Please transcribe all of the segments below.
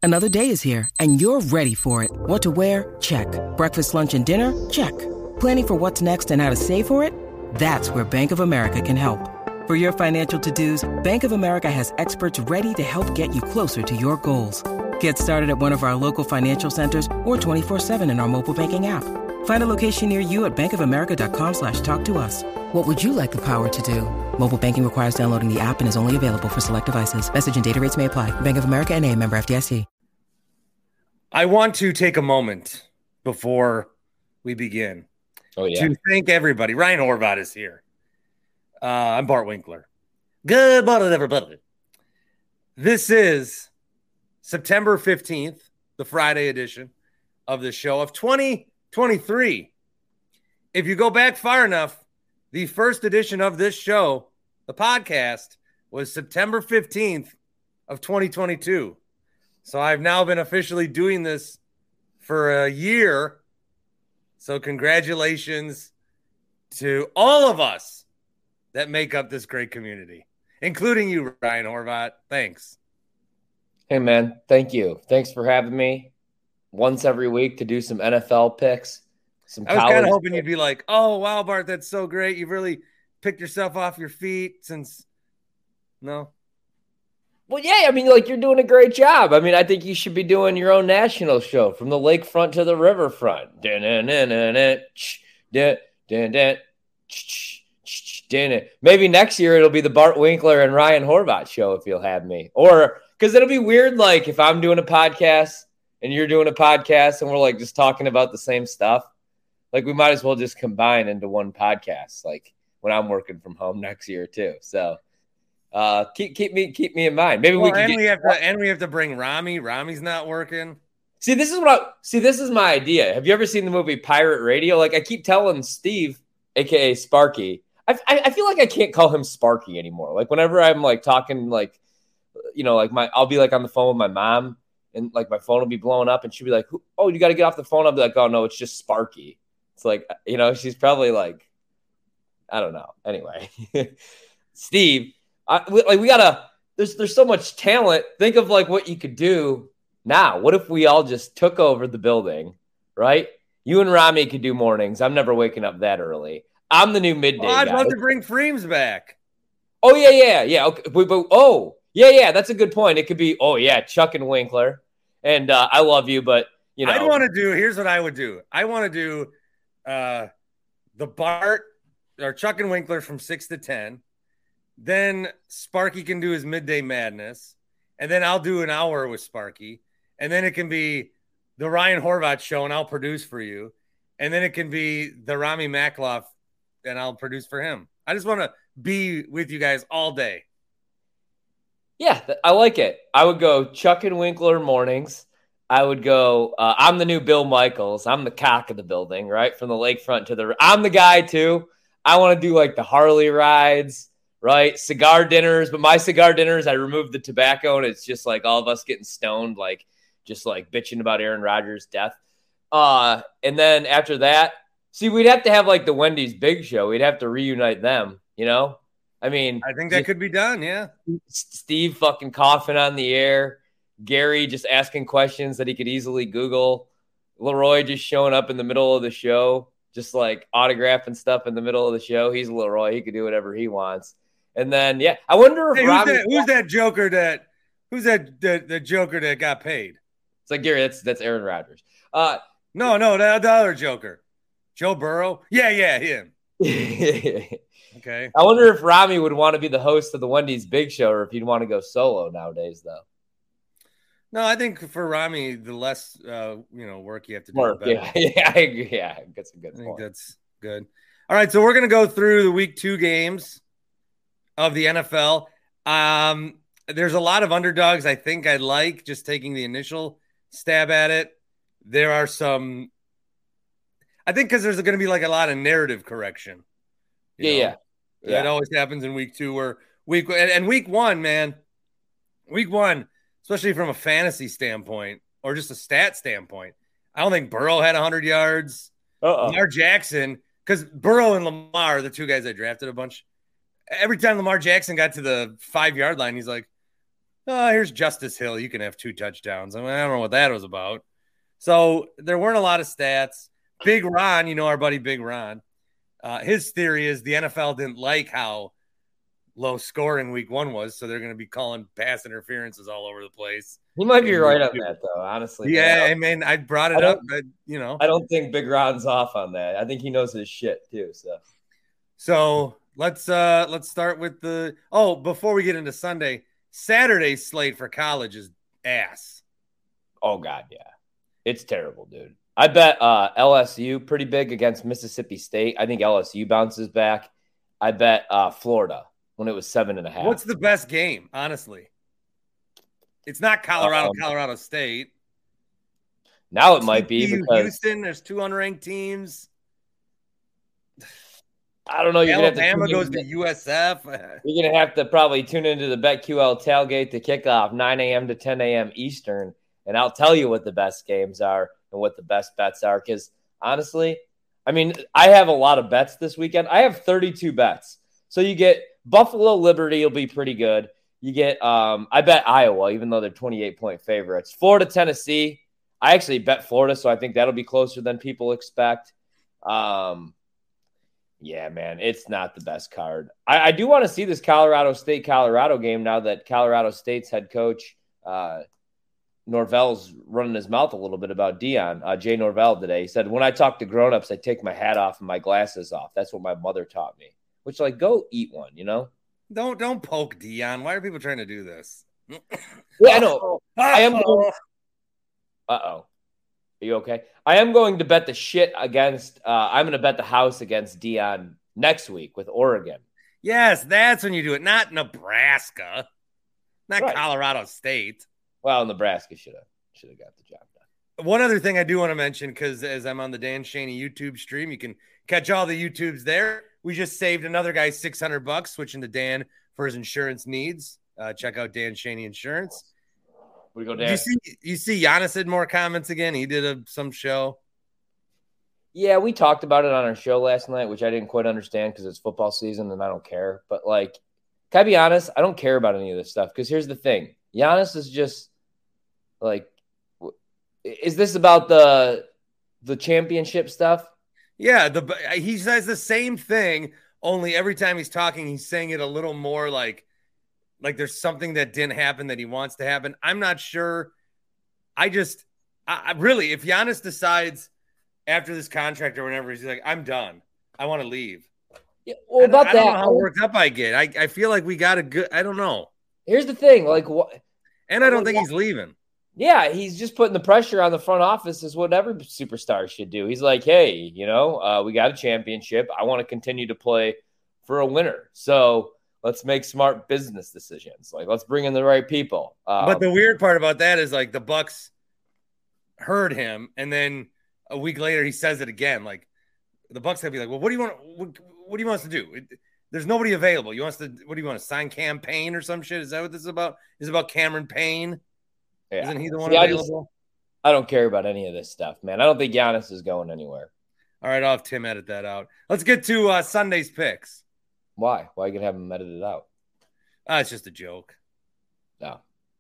Another day is here, and you're ready for it. What to wear? Check. Breakfast, lunch, and dinner? Check. Planning for what's next and how to save for it? That's where Bank of America can help. For your financial to-dos, Bank of America has experts ready to help get you closer to your goals. Get started at one of our local financial centers or 24/7 in our mobile banking app. Find a location near you at bankofamerica.com/talktous. What would you like the power to do? Mobile banking requires downloading the app and is only available for select devices. Message and data rates may apply. Bank of America N.A., member FDIC. I want to take a moment before we begin to thank everybody. Ryan Horvat is here. I'm Bart Winkler. Good morning, everybody. This is September 15th, the Friday edition of the show of 2023. If you go back far enough, the first edition of this show, the podcast, was September 15th of 2022. So I've now been officially doing this for a year. So congratulations to all of us that make up this great community, including you, Ryan Horvat. Thanks. Hey, man. Thank you. Thanks for having me once every week to do some NFL picks. I was kind of hoping you'd be like, oh, wow, Bart, that's so great. You've really picked yourself off your feet since – no. Well, yeah, I mean, like, you're doing a great job. I mean, I think you should be doing your own national show from the lakefront to the riverfront. Maybe next year it'll be the Bart Winkler and Ryan Horvat show if you'll have me. Or because it'll be weird, like, if I'm doing a podcast and you're doing a podcast and we're, like, just talking about the same stuff. Like, we might as well just combine into one podcast, like, when I'm working from home next year, too. So – keep me in mind. Maybe we have to bring Rami. Rami's not working. See, this is my idea. Have you ever seen the movie Pirate Radio? Like, I keep telling Steve, aka Sparky. I feel like I can't call him Sparky anymore. Like, whenever I'm like talking, like, you know, like I'll be like on the phone with my mom, and like my phone will be blowing up, and she'll be like, "Oh, you got to get off the phone." I'll be like, "Oh no, it's just Sparky." It's like, you know, she's probably like, I don't know. Anyway, Steve. We gotta. There's so much talent. Think of like what you could do now. What if we all just took over the building, right? You and Rami could do mornings. I'm never waking up that early. I'm the new midday guy. I'd love to bring Freems back. Oh yeah. Okay. That's a good point. It could be Chuck and Winkler, and I love you, but you know, Here's what I would do. I want to do the Bart or Chuck and Winkler from 6 to 10. Then Sparky can do his midday madness, and then I'll do an hour with Sparky, and then it can be the Ryan Horvat show, and I'll produce for you, and then it can be the Rami Makloff, and I'll produce for him. I just want to be with you guys all day. Yeah, I like it. I would go Chuck and Winkler mornings. I would go, I'm the new Bill Michaels. I'm the cock of the building, right? From the lakefront to the – I'm the guy, too. I want to do, like, the Harley rides. Right, cigar dinners, but my cigar dinners, I removed the tobacco, and it's just like all of us getting stoned, like just like bitching about Aaron Rodgers' death. And then after that, see, we'd have to have like the Wendy's Big Show. We'd have to reunite them, you know? I mean, I think that could be done, yeah. Steve fucking coughing on the air, Gary just asking questions that he could easily Google, Leroy just showing up in the middle of the show, just like autographing stuff in the middle of the show. He's Leroy; he could do whatever he wants. And then, yeah, I wonder if who's that joker that the joker that got paid? It's like Gary. That's Aaron Rodgers. No, the other joker, Joe Burrow. Yeah, him. Okay. I wonder if Rami would want to be the host of the Wendy's Big Show, or if he'd want to go solo nowadays, though. No, I think for Rami, the less work you have to do. Better. Yeah, I agree. Yeah, that's a good point. I think that's good. All right, so we're gonna go through the week 2 games of the NFL. There's a lot of underdogs I think I'd like, just taking the initial stab at it. There are some, I think, because there's going to be like a lot of narrative correction. Yeah. That always happens in week 2 or week 1, man. Week 1, especially from a fantasy standpoint or just a stat standpoint. I don't think Burrow had 100 yards. Lamar Jackson, because Burrow and Lamar are the two guys I drafted a bunch. Every time Lamar Jackson got to the 5-yard line, he's like, here's Justice Hill. You can have 2 touchdowns. I don't know what that was about. So there weren't a lot of stats. Big Ron, our buddy Big Ron, his theory is the NFL didn't like how low scoring week 1 was, so they're going to be calling pass interferences all over the place. He might be right on that, though, honestly. Yeah, I mean, I brought it up, but, I don't think Big Ron's off on that. I think he knows his shit, too. So let's start with before we get into Sunday, Saturday's slate for college is ass. Oh, God, yeah. It's terrible, dude. I bet LSU pretty big against Mississippi State. I think LSU bounces back. I bet Florida when it was 7.5. What's the best game, honestly? It's not Colorado State. Now it might be because Houston. There's 2 unranked teams. I don't know. Alabama goes to USF. You're gonna have to probably tune into the BetQL tailgate to kick off 9 a.m. to 10 a.m. Eastern, and I'll tell you what the best games are and what the best bets are. Because honestly, I mean, I have a lot of bets this weekend. I have 32 bets. So you get Buffalo Liberty will be pretty good. You get I bet Iowa, even though they're 28-point favorites. Florida Tennessee. I actually bet Florida, so I think that'll be closer than people expect. Yeah, man, it's not the best card. I do want to see this Colorado State-Colorado game now that Colorado State's head coach Norvell's running his mouth a little bit about Deion. Jay Norvell today. He said, when I talk to grown-ups, I take my hat off and my glasses off. That's what my mother taught me. Which, go eat one, Don't poke Deion. Why are people trying to do this? Yeah, I know. I am going... Uh-oh. Are you okay? I am going to bet the shit against I'm going to bet the house against Deion next week with Oregon. Yes, that's when you do it. Not Nebraska. Not right. Colorado State. Well, Nebraska should have got the job done. One other thing I do want to mention, because as I'm on the Dan Shaney YouTube stream, you can catch all the YouTubes there. We just saved another guy $600 switching to Dan for his insurance needs. Check out Dan Shaney Insurance. We go Dan. You see Giannis had more comments again. He did some show. Yeah, we talked about it on our show last night, which I didn't quite understand because it's football season and I don't care. But can I be honest? I don't care about any of this stuff because here's the thing. Giannis is just is this about the championship stuff? Yeah, he says the same thing, only every time he's talking, he's saying it a little more like there's something that didn't happen that he wants to happen. I'm not sure. I really, if Giannis decides after this contract or whatever, he's like, I'm done. I want to leave. Yeah, well, about I don't know how worked up I get. I feel like we got a good, I don't know. Here's the thing. What? And I don't think he's leaving. Yeah, he's just putting the pressure on the front office is what every superstar should do. He's like, hey, we got a championship. I want to continue to play for a winner. So let's make smart business decisions. Let's bring in the right people. But the weird part about that is the Bucks heard him, and then a week later he says it again. The Bucks have to be like, well, what do you want us to do? There's nobody available. What do you want to sign campaign or some shit? Is that what this is about? Is it about Cameron Payne? Yeah. Isn't he the one available? I don't care about any of this stuff, man. I don't think Giannis is going anywhere. All right, I'll have Tim edit that out. Let's get to Sunday's picks. Why? Why are you going to have him edit it out? It's just a joke. No.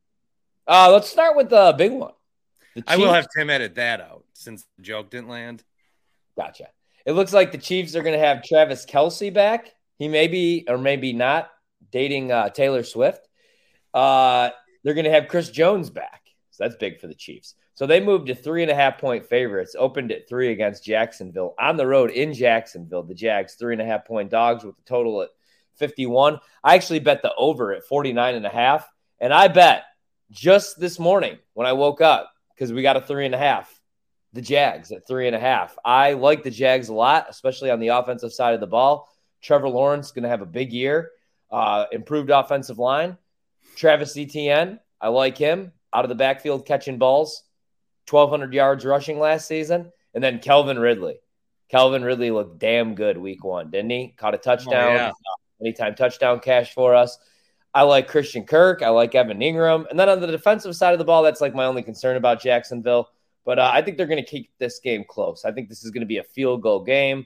Let's start with the big one. I will have Tim edit that out since the joke didn't land. Gotcha. It looks like the Chiefs are going to have Travis Kelce back. He may be or maybe not dating Taylor Swift. They're going to have Chris Jones back. So that's big for the Chiefs. So they moved to 3.5-point favorites, opened at 3 against Jacksonville on the road in Jacksonville. The Jags 3.5-point dogs with a total at 51. I actually bet the over at 49.5. And I bet just this morning when I woke up, because we got a 3.5, the Jags at 3.5. I like the Jags a lot, especially on the offensive side of the ball. Trevor Lawrence is going to have a big year. Improved offensive line. Travis Etienne, I like him. Out of the backfield catching balls. 1,200 yards rushing last season. And then Calvin Ridley. Calvin Ridley looked damn good week 1, didn't he? Caught a touchdown. Oh, yeah. Anytime touchdown cash for us. I like Christian Kirk. I like Evan Ingram. And then on the defensive side of the ball, that's my only concern about Jacksonville. But I think they're going to keep this game close. I think this is going to be a field goal game.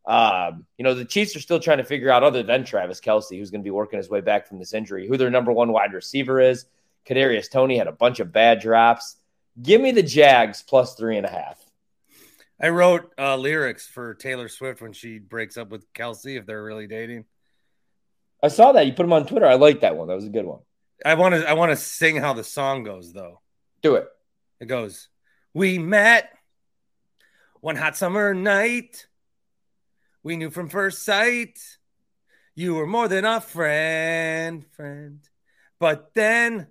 The Chiefs are still trying to figure out, other than Travis Kelce, who's going to be working his way back from this injury, who their number 1 wide receiver is. Kadarius Toney had a bunch of bad drops. Give me the Jags plus 3.5. I wrote lyrics for Taylor Swift when she breaks up with Kelsey, if they're really dating. I saw that. You put them on Twitter. I like that one. That was a good one. I want to sing how the song goes, though. Do it. It goes, we met one hot summer night. We knew from first sight you were more than a friend. But then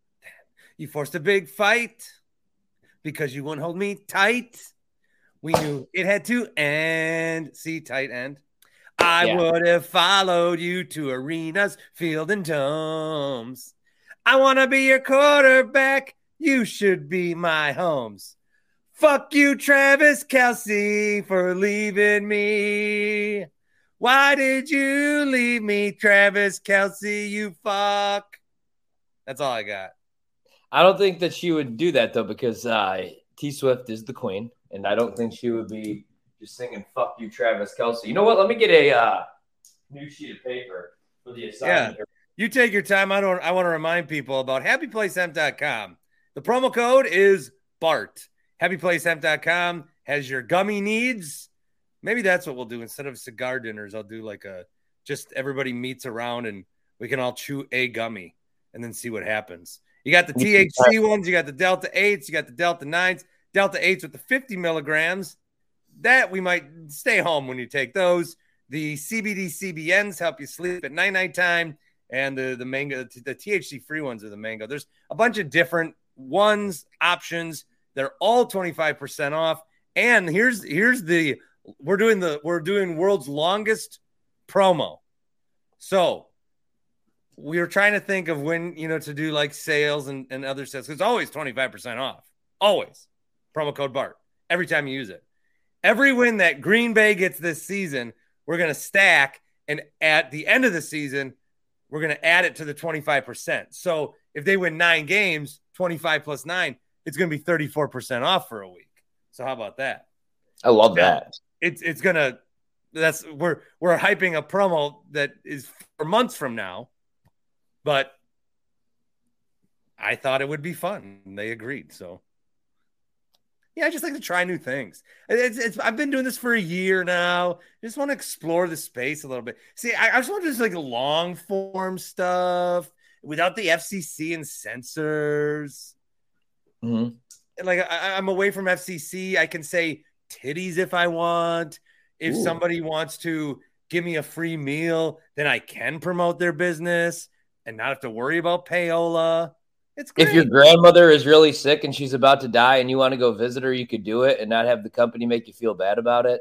you forced a big fight because you wouldn't hold me tight. We knew it had to end. See, tight end. I would have followed you to arenas, field, and domes. I want to be your quarterback. You should be my homes. Fuck you, Travis Kelce, for leaving me. Why did you leave me, Travis Kelce, you fuck? That's all I got. I don't think that she would do that, though, because T Swift is the queen, and I don't think she would be just singing "fuck you, Travis Kelce." You know what? Let me get a new sheet of paper for the assignment. Yeah, you take your time. I want to remind people about HappyPlaceHemp.com. The promo code is BART. HappyPlaceHemp.com has your gummy needs. Maybe that's what we'll do instead of cigar dinners. I'll do like just everybody meets around and we can all chew a gummy and then see what happens. You got the THC ones, you got the Delta 8s, you got the Delta 9s, Delta 8s with the 50 milligrams. That we might stay home when you take those. The CBD CBNs help you sleep at night time, and the mango, the THC free ones are the mango. There's a bunch of different ones, options. They're all 25% off. And here's the we're doing world's longest promo. So we were trying to think of when, to do like sales and other sales. It's always 25% off. Always. Promo code BART. Every time you use it. Every win that Green Bay gets this season, we're going to stack. And at the end of the season, we're going to add it to the 25%. So if they win 9 games, 25 plus 9, it's going to be 34% off for a week. So how about that? I love that. It's going to, we're hyping a promo that is for months from now, but I thought it would be fun. They agreed. So yeah, I just like to try new things. I've been doing this for a year now. I just want to explore the space a little bit. See, I just want to do like long form stuff without the FCC and censors. Mm-hmm. Like I'm away from FCC. I can say titties if I want. If somebody wants to give me a free meal, then I can promote their business and not have to worry about payola. It's great. If your grandmother is really sick and she's about to die and you want to go visit her, you could do it and not have the company make you feel bad about it.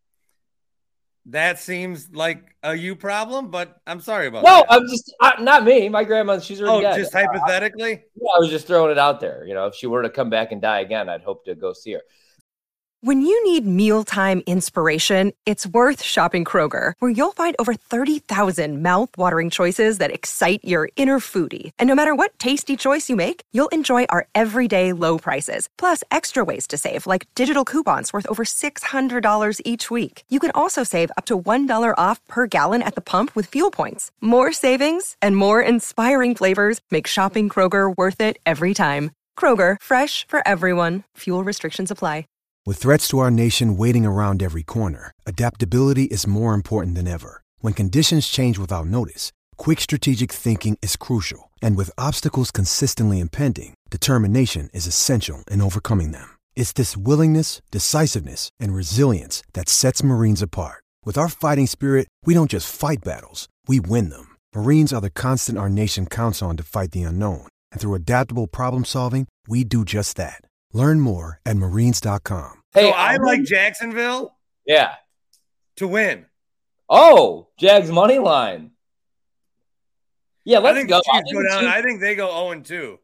That seems like a you problem, but I'm sorry about that. No, I'm just not me. My grandma, she's already dead. Just hypothetically? I was just throwing it out there. If she were to come back and die again, I'd hope to go see her. When you need mealtime inspiration, it's worth shopping Kroger, where you'll find over 30,000 mouth-watering choices that excite your inner foodie. And no matter what tasty choice you make, you'll enjoy our everyday low prices, plus extra ways to save, like digital coupons worth over $600 each week. You can also save up to $1 off per gallon at the pump with fuel points. More savings and more inspiring flavors make shopping Kroger worth it every time. Kroger, fresh for everyone. Fuel restrictions apply. With threats to our nation waiting around every corner, adaptability is more important than ever. When conditions change without notice, quick strategic thinking is crucial. And with obstacles consistently impending, determination is essential in overcoming them. It's this willingness, decisiveness, and resilience that sets Marines apart. With our fighting spirit, we don't just fight battles, we win them. Marines are the constant our nation counts on to fight the unknown. And through adaptable problem solving, we do just that. Learn more at Marines.com. Hey, I like Jacksonville. Yeah. To win. Oh, Jags money line. Yeah, let's go. Go down. I think they go 0-2.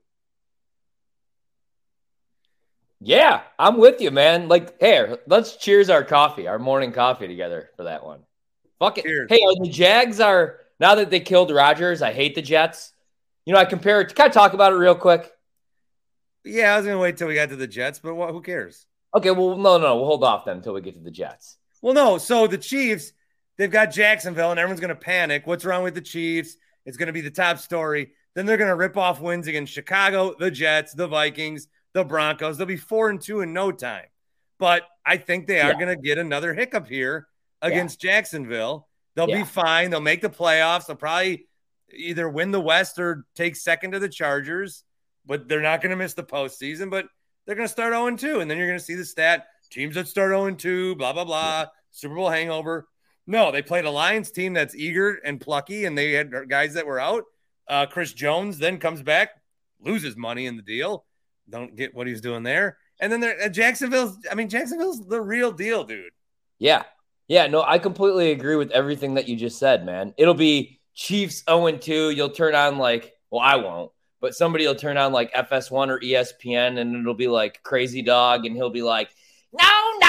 Yeah, I'm with you, man. Like, hey, let's cheers our coffee, our morning coffee together for that one. Fuck it. Cheers. Hey, the Jags now that they killed Rodgers, I hate the Jets. I compare it. Can I talk about it real quick? Yeah, I was going to wait till we got to the Jets, but who cares? Okay, well, no. We'll hold off then until we get to the Jets. Well, no. So the Chiefs, they've got Jacksonville, and everyone's going to panic. What's wrong with the Chiefs? It's going to be the top story. then they're going to rip off wins against Chicago, the Jets, the Vikings, the Broncos. They'll be 4-2 in no time. But I think they are going to get another hiccup here against Jacksonville. They'll be fine. They'll make the playoffs. They'll probably either win the West or take second to the Chargers, but they're not going to miss the postseason. But they're going to start 0-2, and then you're going to see the stat, teams that start 0-2, blah, blah, blah, Super Bowl hangover. No, they played a Lions team that's eager and plucky, and they had guys that were out. Chris Jones then comes back, loses money in the deal. Don't get what he's doing there. And then Jacksonville's the real deal, dude. Yeah. Yeah, no, I completely agree with everything that you just said, man. It'll be Chiefs 0-2. You'll turn on I won't, but somebody will turn on FS1 or ESPN, and it'll be Crazy Dog, and he'll be like, no.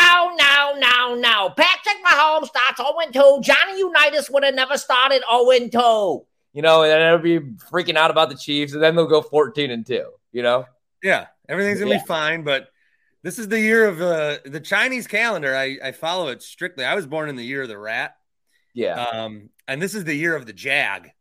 Patrick Mahomes starts 0-2. Johnny Unitas would have never started 0-2. And then it'll be freaking out about the Chiefs, and then they'll go 14-2, Yeah, everything's going to be fine, but this is the year of the Chinese calendar. I follow it strictly. I was born in the year of the rat. Yeah. And this is the year of the jag.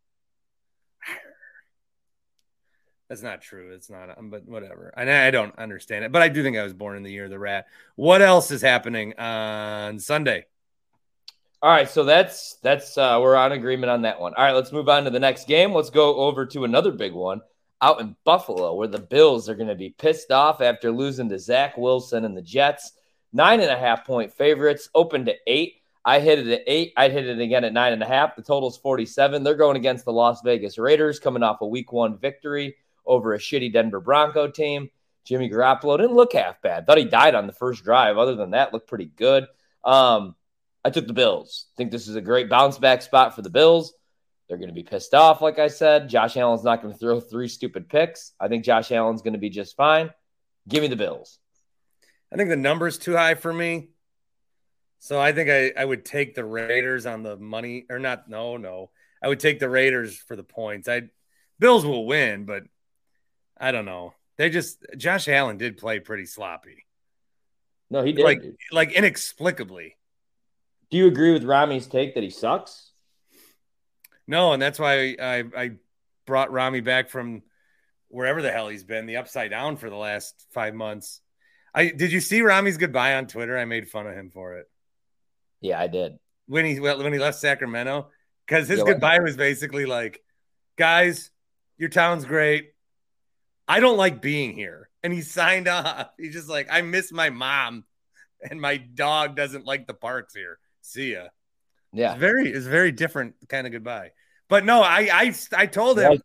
That's not true. It's not, but whatever. I don't understand it, but I do think I was born in the year of the rat. What else is happening on Sunday? All right, so that's we're on agreement on that one. All right, let's move on to the next game. Let's go over to another big one out in Buffalo, where the Bills are going to be pissed off after losing to Zach Wilson and the Jets. 9.5-point favorites, open to 8. I hit it at 8. I'd hit it again at 9.5. The total's 47. They're going against the Las Vegas Raiders, coming off a Week 1 victory over a shitty Denver Bronco team. Jimmy Garoppolo didn't look half bad. Thought he died on the first drive. Other than that, looked pretty good. I took the Bills. Think this is a great bounce back spot for the Bills. They're going to be pissed off, like I said. Josh Allen's not going to throw 3 stupid picks. I think Josh Allen's going to be just fine. Give me the Bills. I think the number's too high for me. So I think I would take the Raiders on the money. Or not, no. I would take the Raiders for the points. Bills will win, but I don't know. Josh Allen did play pretty sloppy. No, he did. Like inexplicably. Do you agree with Rami's take that he sucks? No, and that's why I brought Rami back from wherever the hell he's been, the upside down for the last 5 months. Did you see Rami's goodbye on Twitter? I made fun of him for it. Yeah, I did. When he left Sacramento, because his goodbye was basically like, guys, your town's great. I don't like being here. And he signed off. He's just like, I miss my mom, and my dog doesn't like the parks here. See ya. Yeah. It's very different kind of goodbye. But no, I told him,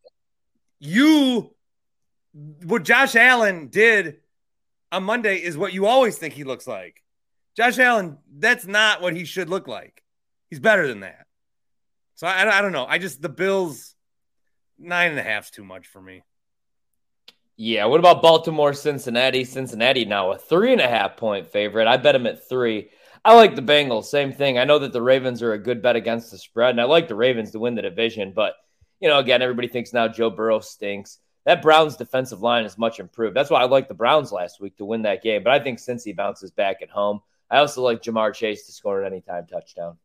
what Josh Allen did on Monday is what you always think he looks like. Josh Allen, that's not what he should look like. He's better than that. So I don't know. The Bills, 9.5 is too much for me. Yeah, what about Baltimore, Cincinnati? Cincinnati now a 3.5-point favorite. I bet him at 3. I like the Bengals. Same thing. I know that the Ravens are a good bet against the spread, and I like the Ravens to win the division. But, again, everybody thinks now Joe Burrow stinks. That Browns defensive line is much improved. That's why I liked the Browns last week to win that game. But I think Cincy bounces back at home. I also like Jamar Chase to score an anytime touchdown.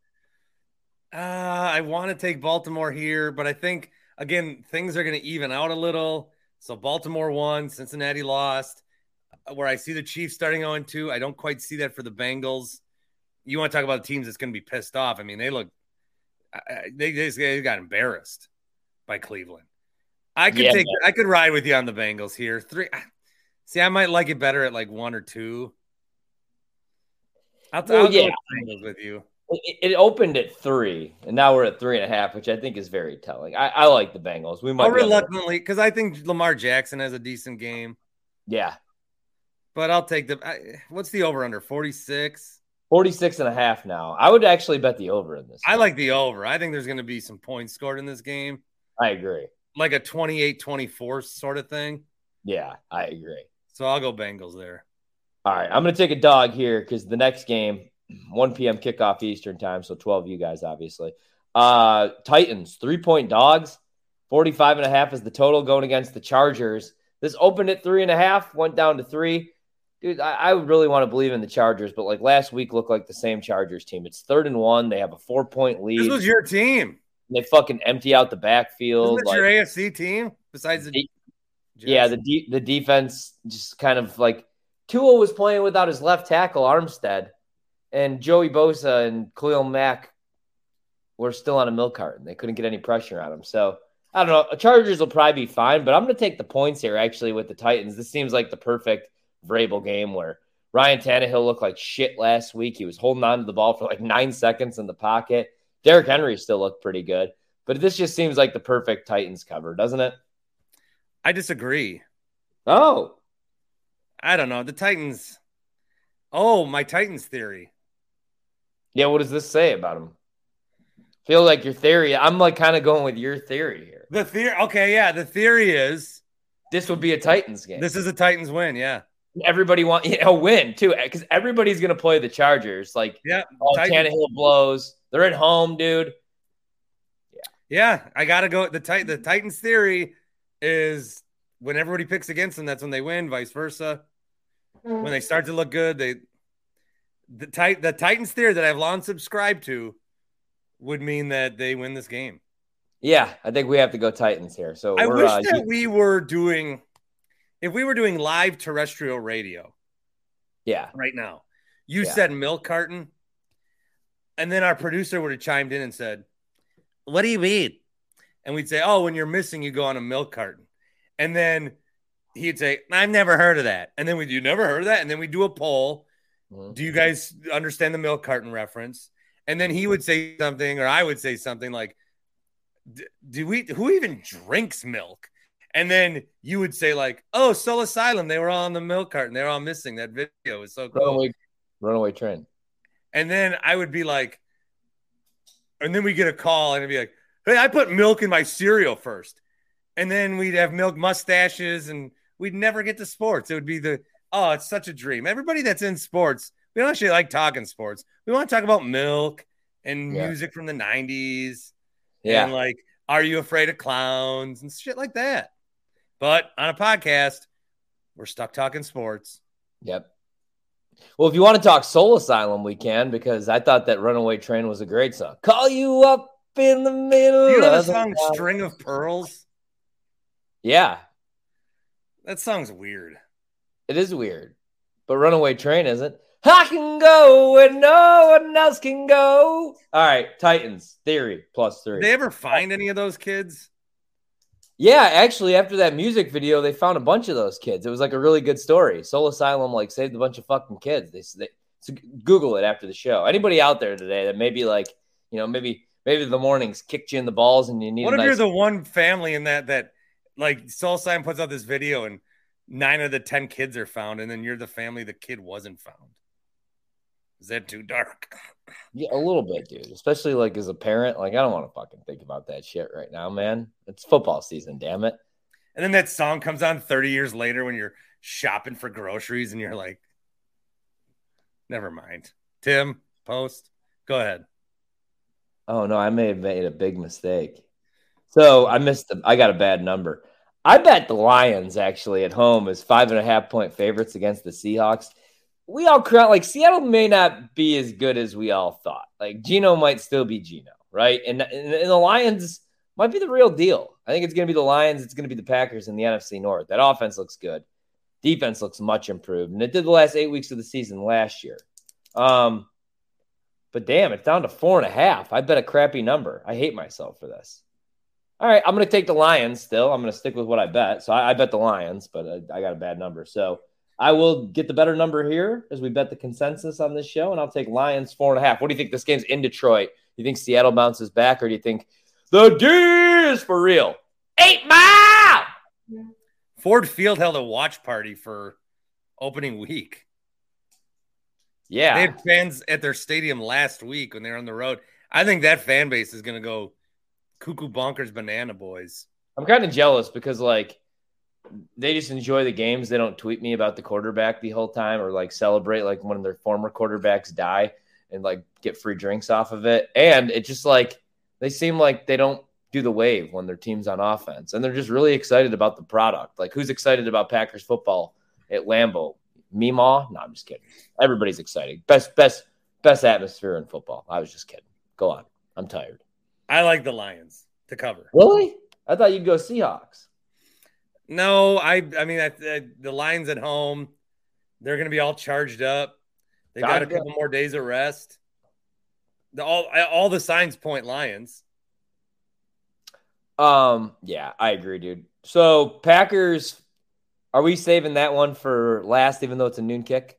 I want to take Baltimore here, but I think, again, things are going to even out a little. So Baltimore won, Cincinnati lost. Where I see the Chiefs starting 0-2, I don't quite see that for the Bengals. You want to talk about teams that's going to be pissed off. I mean, they got embarrassed by Cleveland. I could ride with you on the Bengals here. 3. See, I might like it better at 1 or 2. I'll go with Bengals with you. It opened at 3, and now we're at 3.5, which I think is very telling. I like the Bengals. We might reluctantly, because I think Lamar Jackson has a decent game. Yeah. But I'll take what's the over-under, 46? 46.5 now. I would actually bet the over in this game. I like the over. I think there's going to be some points scored in this game. I agree. Like a 28-24 sort of thing. Yeah, I agree. So I'll go Bengals there. All right, I'm going to take a dog here because the next game, 1 p.m. kickoff Eastern time, so 12 you guys, obviously. Titans, 3-point dogs. 45.5 is the total going against the Chargers. This opened at 3.5, went down to 3. Dude, I would really want to believe in the Chargers, but last week looked like the same Chargers team. It's 3rd and 1. They have a 4-point lead. This was your team. They fucking empty out the backfield. Isn't that your AFC team besides the the defense just kind of like Tua was playing without his left tackle Armstead, and Joey Bosa and Khalil Mack were still on a milk carton. They couldn't get any pressure on him. So I don't know. Chargers will probably be fine, but I'm going to take the points here actually with the Titans. This seems like the perfect Vrabel game where Ryan Tannehill looked like shit last week. He was holding on to the ball for like 9 seconds in the pocket. Derrick Henry still looked pretty good, but this just seems like the perfect Titans cover, doesn't it? I disagree. Oh. I don't know. The Titans. Oh, my Titans theory. Yeah, what does this say about them? Feel like your theory. I'm like kind of going with your theory here. The theory. Okay, yeah. The theory is this would be a Titans game. This is a Titans win, yeah. Everybody want a win too, because everybody's gonna play the Chargers. Like, Tannehill blows. They're at home, dude. Yeah. I gotta go. The Titans theory is when everybody picks against them, that's when they win. Vice versa. When they start to look good, the Titans theory that I've long subscribed to would mean that they win this game. Yeah, I think we have to go Titans here. So I wish that we were doing. If we were doing live terrestrial radio, right now, you said milk carton, and then our producer would have chimed in and said, "What do you mean?" And we'd say, "Oh, when you're missing, you go on a milk carton." And then he'd say, "I've never heard of that." And then you never heard of that? And then we do a poll. Mm-hmm. Do you guys understand the milk carton reference? And then he would say something, or I would say something like, who even drinks milk? And then you would say like, oh, Soul Asylum, they were all on the milk carton. They were all missing. That video was so cool. Runaway Train. And then I would be like, and then we get a call and it'd be like, hey, I put milk in my cereal first. And then we'd have milk mustaches and we'd never get to sports. It would be it's such a dream. Everybody that's in sports, we don't actually like talking sports. We want to talk about milk and music from the 90s. Yeah. And like, Are You Afraid of Clowns and shit like that. But on a podcast, we're stuck talking sports. Yep. Well, if you want to talk Soul Asylum, we can, because I thought that Runaway Train was a great song. Call you up in the middle. Do you know the song String of Pearls? Yeah. That song's weird. It is weird. But Runaway Train isn't. I can go where no one else can go. All right, Titans, theory, +3. Did they ever find any of those kids? Yeah, actually, after that music video, they found a bunch of those kids. It was like a really good story. Soul Asylum like saved a bunch of fucking kids. So Google it after the show. Anybody out there today that maybe like, maybe the mornings kicked you in the balls and you need. What if you're the one family in that like Soul Asylum puts out this video and 9 of the 10 kids are found, and then you're the family the kid wasn't found? Is that too dark? Yeah, a little bit, dude. Especially like as a parent, like I don't want to fucking think about that shit right now, man. It's football season, damn it. And then that song comes on 30 years later when you're shopping for groceries and you're like, never mind. Tim, post. Go ahead. Oh no, I may have made a big mistake. So I got a bad number. I bet the Lions actually at home is 5.5-point favorites against the Seahawks. We all like Seattle may not be as good as we all thought. Like Geno might still be Geno, right? And the Lions might be the real deal. I think it's going to be the Lions. It's going to be the Packers in the NFC North. That offense looks good. Defense looks much improved. And it did the last 8 weeks of the season last year. But damn, it's down to 4.5. I bet a crappy number. I hate myself for this. All right, I'm going to take the Lions still. I'm going to stick with what I bet. So I bet the Lions, but I got a bad number. So I will get the better number here as we bet the consensus on this show, and I'll take Lions 4.5. What do you think? This game's in Detroit. Do you think Seattle bounces back, or do you think the D is for real? 8 Mile! Ford Field held a watch party for opening week. Yeah. They had fans at their stadium last week when they were on the road. I think that fan base is going to go cuckoo bonkers banana boys. I'm kind of jealous because, like, they just enjoy the games. They don't tweet me about the quarterback the whole time or like celebrate like one of their former quarterbacks die and like get free drinks off of it. And it just like, they seem like they don't do the wave when their team's on offense. And they're just really excited about the product. Like who's excited about Packers football at Lambeau? Meemaw? No, I'm just kidding. Everybody's excited. Best atmosphere in football. I was just kidding. Go on. I'm tired. I like the Lions to cover. Really? I thought you'd go Seahawks. No, I mean, the Lions at home, they're going to be all charged up. They got a couple more days of rest. All the signs point Lions. Yeah, I agree, dude. So Packers, are we saving that one for last, even though it's a noon kick?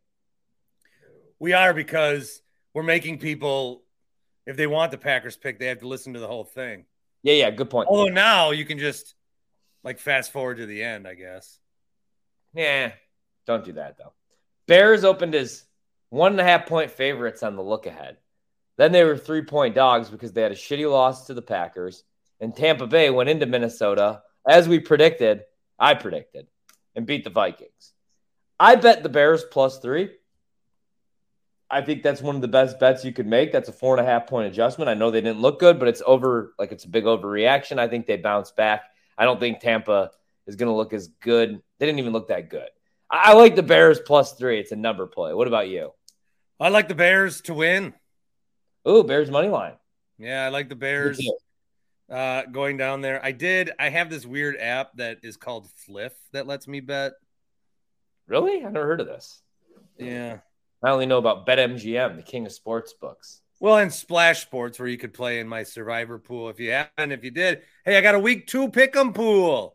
We are, because we're making people, if they want the Packers pick, they have to listen to the whole thing. Yeah, good point. Although now you can just fast forward to the end, I guess. Yeah, don't do that though. Bears opened as 1.5 point favorites on the look ahead. Then they were 3-point dogs because they had a shitty loss to the Packers. And Tampa Bay went into Minnesota, as I predicted, and beat the Vikings. I bet the Bears +3. I think that's one of the best bets you could make. That's a 4.5 point adjustment. I know they didn't look good, but it's it's a big overreaction. I think they bounce back. I don't think Tampa is going to look as good. They didn't even look that good. I like the Bears +3. It's a number play. What about you? I like the Bears to win. Ooh, Bears money line. Yeah, I like the Bears going down there. I have this weird app that is called Fliff that lets me bet. Really? I've never heard of this. Yeah. I only know about BetMGM, the king of sports books. Well, and Splash Sports, where you could play in my Survivor pool if you haven't. If you did, hey, I got a week 2 pick'em pool.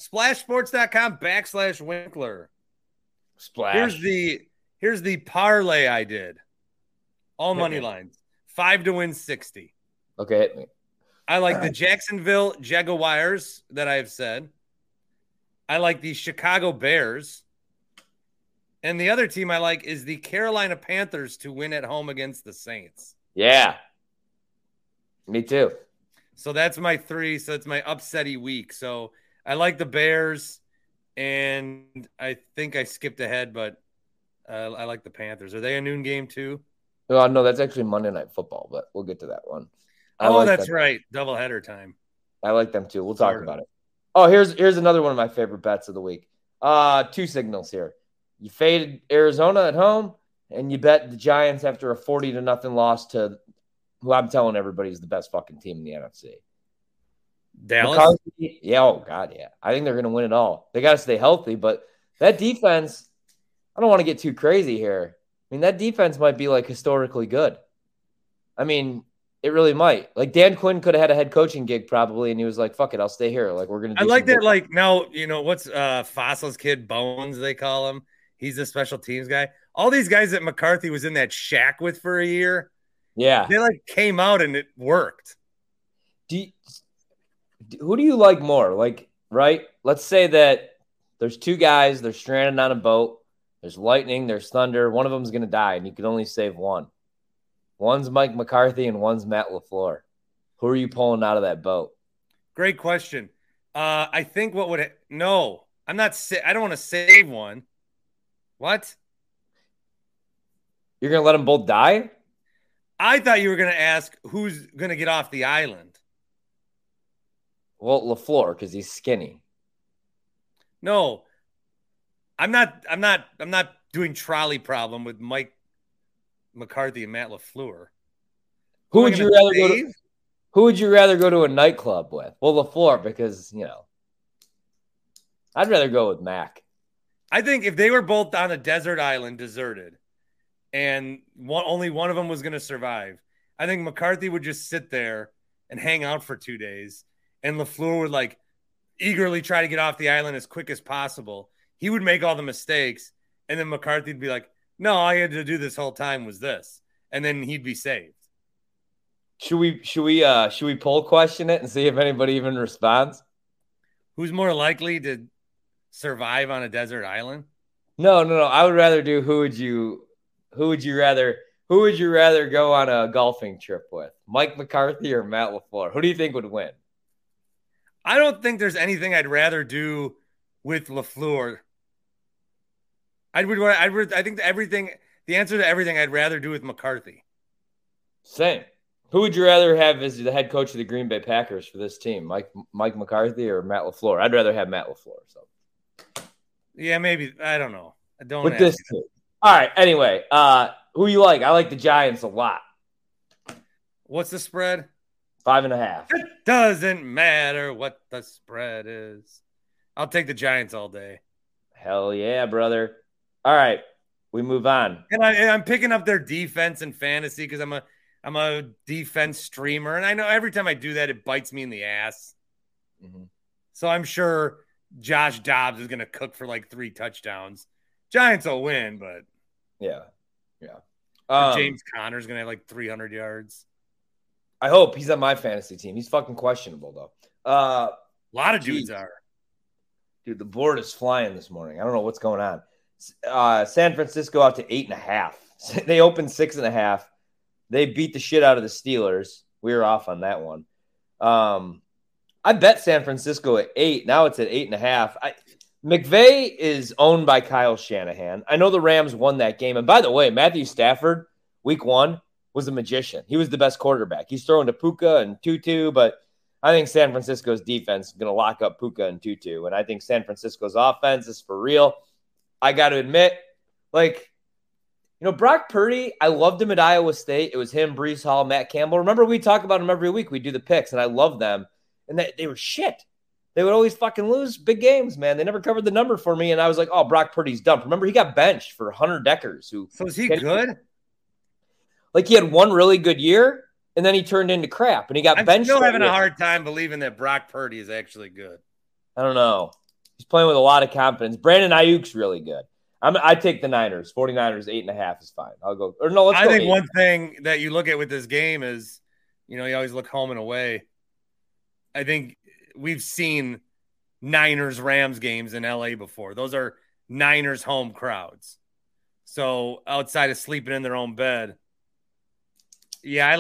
Splashsports.com/Winkler. Splash. Here's the parlay I did. All money lines. 5 to win 60. Okay, hit me. I like the Jacksonville Jaguars that I've said. I like the Chicago Bears. And the other team I like is the Carolina Panthers to win at home against the Saints. Yeah. Me too. So that's my 3. So it's my upsetty week. So I like the Bears, and I think I skipped ahead, but I like the Panthers. Are they a noon game too? No, that's actually Monday Night Football, but we'll get to that one. That's right. Doubleheader time. I like them too. We'll talk about it. Oh, here's another one of my favorite bets of the week. 2 signals here. You faded Arizona at home, and you bet the Giants after a 40-0 loss to who I'm telling everybody is the best fucking team in the NFC. Dallas? McCarthy, yeah, oh, God, yeah. I think they're going to win it all. They got to stay healthy, but that defense, I don't want to get too crazy here. I mean, that defense might be, historically good. I mean, it really might. Dan Quinn could have had a head coaching gig probably, and he was like, fuck it, I'll stay here. We're going to do I like that, now, what's Fossil's kid, Bones, they call him. He's a special teams guy. All these guys that McCarthy was in that shack with for a year. Yeah. They came out and it worked. Who do you like more? Right? Let's say that there's 2 guys, they're stranded on a boat. There's lightning, there's thunder. One of them's going to die, and you can only save one. One's Mike McCarthy and one's Matt LaFleur. Who are you pulling out of that boat? Great question. I think no, I'm not. I don't want to save one. What? You're going to let them both die? I thought you were going to ask who's going to get off the island. Well, LaFleur, because he's skinny. No, I'm not doing trolley problem with Mike McCarthy and Matt LaFleur. Who would you rather go to a nightclub with? Well, LaFleur, because, I'd rather go with Mac. I think if they were both on a desert island, deserted, and only one of them was going to survive, I think McCarthy would just sit there and hang out for 2 days, and LaFleur would eagerly try to get off the island as quick as possible. He would make all the mistakes, and then McCarthy would be like, no, all I had to do this whole time was this, and then he'd be saved. Should we poll question it and see if anybody even responds? Who's more likely to survive on a desert island? No. I would rather do who would you rather go on a golfing trip with? Mike McCarthy or Matt LaFleur? Who do you think would win? I don't think there's anything I'd rather do with LaFleur. I think the answer to everything I'd rather do with McCarthy. Same. Who would you rather have as the head coach of the Green Bay Packers for this team? Mike McCarthy or Matt LaFleur? I'd rather have Matt LaFleur. So. Yeah, maybe. I don't know. I don't. With this team. All right. Anyway, who you like? I like the Giants a lot. What's the spread? 5.5. It doesn't matter what the spread is. I'll take the Giants all day. Hell yeah, brother. All right, we move on. And I'm picking up their defense in fantasy because I'm a defense streamer, and I know every time I do that, it bites me in the ass. Mm-hmm. So I'm sure Josh Dobbs is going to cook for like 3 touchdowns. Giants will win, but yeah. James Conner's going to have like 300 yards. I hope he's on my fantasy team. He's fucking questionable though. A lot of dudes are. Dude, the board is flying this morning. I don't know what's going on. San Francisco out to 8.5. They opened 6.5. They beat the shit out of the Steelers. We were off on that one. I bet San Francisco at 8. Now it's at 8.5. McVay is owned by Kyle Shanahan. I know the Rams won that game. And by the way, Matthew Stafford, week 1, was a magician. He was the best quarterback. He's throwing to Puka and Tutu, but I think San Francisco's defense is going to lock up Puka and Tutu. And I think San Francisco's offense is for real. I got to admit, Brock Purdy, I loved him at Iowa State. It was him, Breece Hall, Matt Campbell. Remember, we talk about him every week. We do the picks, and I love them. And they were shit. They would always fucking lose big games, man. They never covered the number for me, and I was like, oh, Brock Purdy's dumped. Remember, he got benched for Hunter Deckers. So is he good? He had one really good year, and then he turned into crap, and he got benched. I'm still having a hard time believing that Brock Purdy is actually good. I don't know. He's playing with a lot of confidence. Brandon Ayuk's really good. I take the Niners. 49ers, 8.5 is fine. I'll go. Or no, let's go. I think 8. One thing that you look at with this game is, you always look home and away. I think we've seen Niners-Rams games in LA before. Those are Niners home crowds. So outside of sleeping in their own bed, yeah,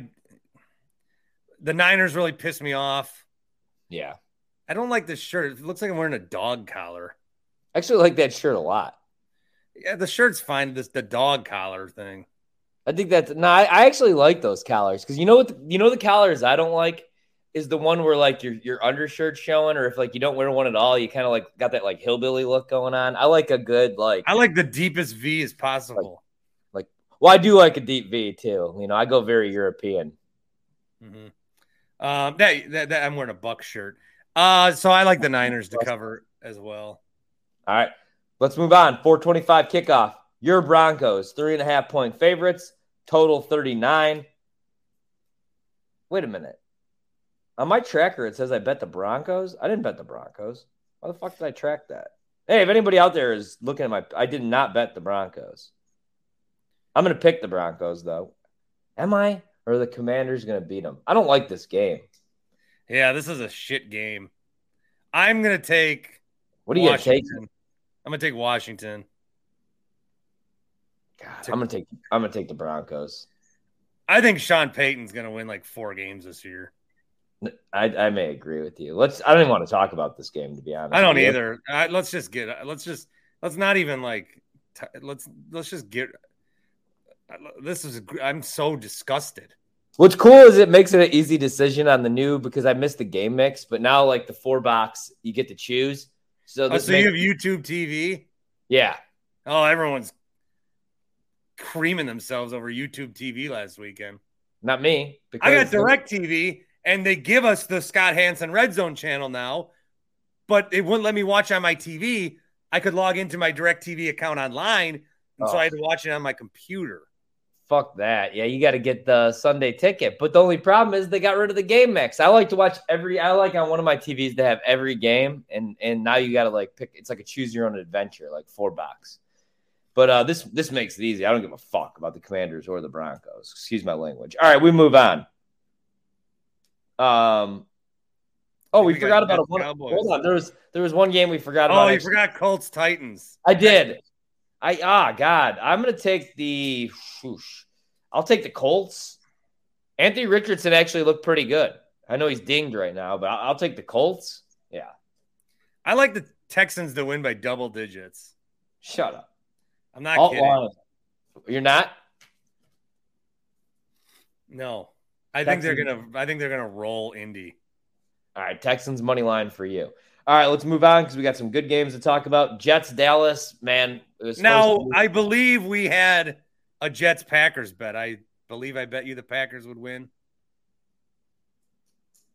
the Niners really pissed me off. Yeah. I don't like this shirt. It looks like I'm wearing a dog collar. I actually like that shirt a lot. Yeah, the shirt's fine. The dog collar thing. I think that's I actually like those collars because the collars I don't like is the one where your undershirt's showing, or if you don't wear one at all, you kind of got that hillbilly look going on. I like a good I like the deepest V as possible. Well, I do like a deep V too. I go very European. Mm-hmm. That I'm wearing a Buck shirt. So I like the Niners to cover as well. All right, let's move on. 4:25 kickoff. Your Broncos, 3.5-point favorites. Total 39. Wait a minute. On my tracker, it says I bet the Broncos. I didn't bet the Broncos. Why the fuck did I track that? Hey, if anybody out there is looking at I did not bet the Broncos. I'm going to pick the Broncos, though. Am I? Or are the Commanders going to beat them? I don't like this game. Yeah, this is a shit game. I'm going to take What are you going to take? I'm going to take Washington. God, I'm going to take the Broncos. I think Sean Payton's going to win 4 games this year. I may agree with you. I don't even want to talk about this game, to be honest. I don't either. Let's just get. I'm so disgusted. What's cool is it makes it an easy decision on the new because I missed the game mix, but now the 4-box you get to choose. So you have YouTube TV? Yeah. Oh, everyone's creaming themselves over YouTube TV last weekend. Not me. I got DirecTV, and they give us the Scott Hansen Red Zone channel now, but it wouldn't let me watch on my TV. I could log into my DirecTV account online, and so I had to watch it on my computer. Fuck that. Yeah, you got to get the Sunday ticket. But the only problem is they got rid of the game mix. I like to watch I like on one of my TVs to have every game, and now you got to pick. It's like a choose your own adventure, 4-box. But this makes it easy. I don't give a fuck about the Commanders or the Broncos. Excuse my language. All right, we move on. We forgot about one. Hold on, there was one game we forgot about. Oh, you forgot Colts Titans. I did. God, I'm gonna take the. I'll take the Colts. Anthony Richardson actually looked pretty good. I know he's dinged right now, but I'll take the Colts. Yeah. I like the Texans to win by double digits. Shut up. I'm not kidding. You're not? No. I think they're gonna roll Indy. All right, Texans money line for you. All right, let's move on because we got some good games to talk about. Jets, Dallas, man. I believe we had a Jets-Packers bet. I believe I bet you the Packers would win.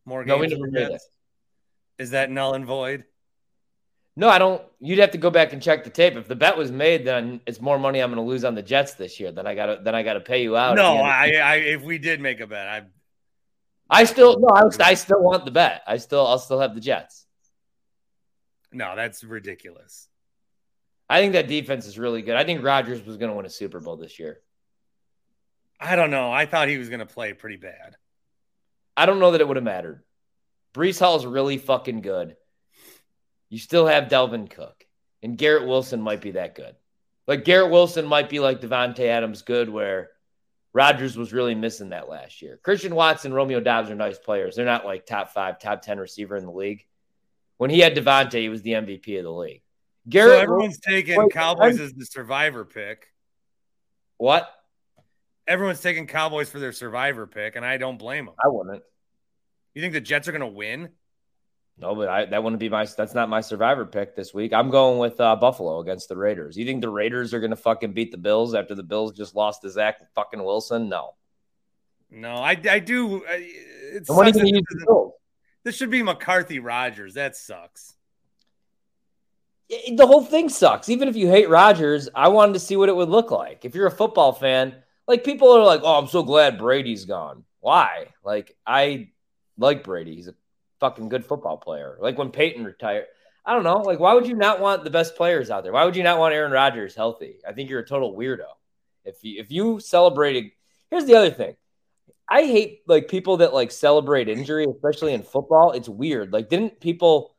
More games. No, we never made it. Is that null and void? No, I don't. You'd have to go back and check the tape. If the bet was made, then it's more money I'm going to lose on the Jets this year. Then I got to pay you out. No, if we did make a bet, I still want the bet. I'll still have the Jets. No, that's ridiculous. I think that defense is really good. I think Rodgers was going to win a Super Bowl this year. I don't know. I thought he was going to play pretty bad. I don't know that it would have mattered. Breece Hall is really fucking good. You still have Dalvin Cook. And Garrett Wilson might be that good. Like Garrett Wilson might be like Devontae Adams good, where Rodgers was really missing that last year. Christian Watson, Romeo Doubs are nice players. They're not like top 5, top 10 receiver in the league. When he had Devontae, he was the MVP of the league. So everyone's taking Cowboys as the survivor pick. What? Everyone's taking Cowboys for their survivor pick, and I don't blame them. I wouldn't. You think the Jets are going to win? No, but that wouldn't be that's not my survivor pick this week. I'm going with Buffalo against the Raiders. You think the Raiders are going to fucking beat the Bills after the Bills just lost to Zach fucking Wilson? No. No, I do. What are you going to use the Bills? This should be McCarthy Rodgers. That sucks. The whole thing sucks. Even if you hate Rodgers, I wanted to see what it would look like. If you're a football fan, like people are like, oh, I'm so glad Brady's gone. Why? Like, I like Brady. He's a fucking good football player. Like when Peyton retired, I don't know. Like, why would you not want the best players out there? Why would you not want Aaron Rodgers healthy? I think you're a total weirdo. If you celebrated, here's the other thing. I hate like people that like celebrate injury, especially in football. It's weird. Like, didn't people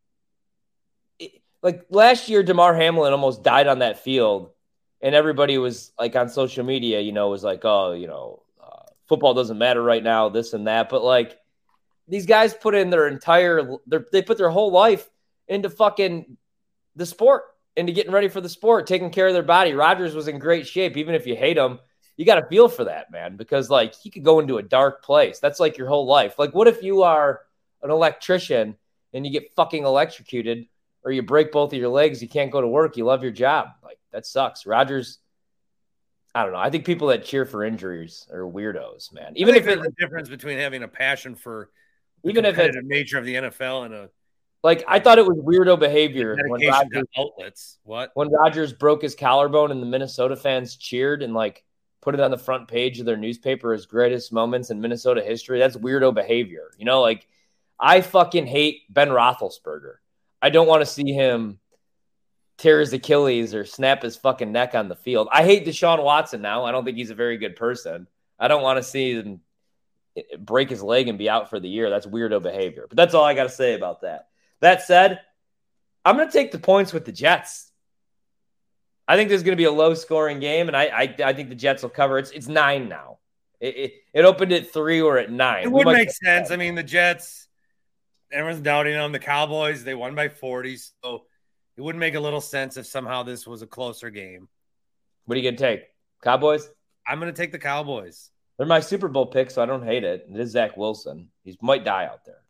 like last year, DeMar Hamlin almost died on that field, and everybody was like on social media, was like, oh, football doesn't matter right now, this and that. But like, these guys put in they put their whole life into fucking the sport, into getting ready for the sport, taking care of their body. Rodgers was in great shape. Even if you hate him, you got to feel for that, man, because like he could go into a dark place. That's like your whole life. Like, what if you are an electrician and you get fucking electrocuted or you break both of your legs? You can't go to work. You love your job. Like, that sucks. Rodgers, I don't know. I think people that cheer for injuries are weirdos, man. Even if there's a difference between having a passion for even if it's the nature of the NFL and a I thought it was weirdo behavior when Rodgers broke his collarbone and the Minnesota fans cheered and like put it on the front page of their newspaper as greatest moments in Minnesota history. That's weirdo behavior. Like I fucking hate Ben Roethlisberger. I don't want to see him tear his Achilles or snap his fucking neck on the field. I hate Deshaun Watson now. I don't think he's a very good person. I don't want to see him break his leg and be out for the year. That's weirdo behavior. But that's all I got to say about that. That said, I'm going to take the points with the Jets. I think there's going to be a low-scoring game, and I think the Jets will cover. It's 9 now. It opened at 3 or at 9. It would make sense. I mean, the Jets, everyone's doubting them. The Cowboys, they won by 40, so it would make a little sense if somehow this was a closer game. What are you going to take? Cowboys? I'm going to take the Cowboys. They're my Super Bowl pick, so I don't hate it. It is Zach Wilson. He might die out there.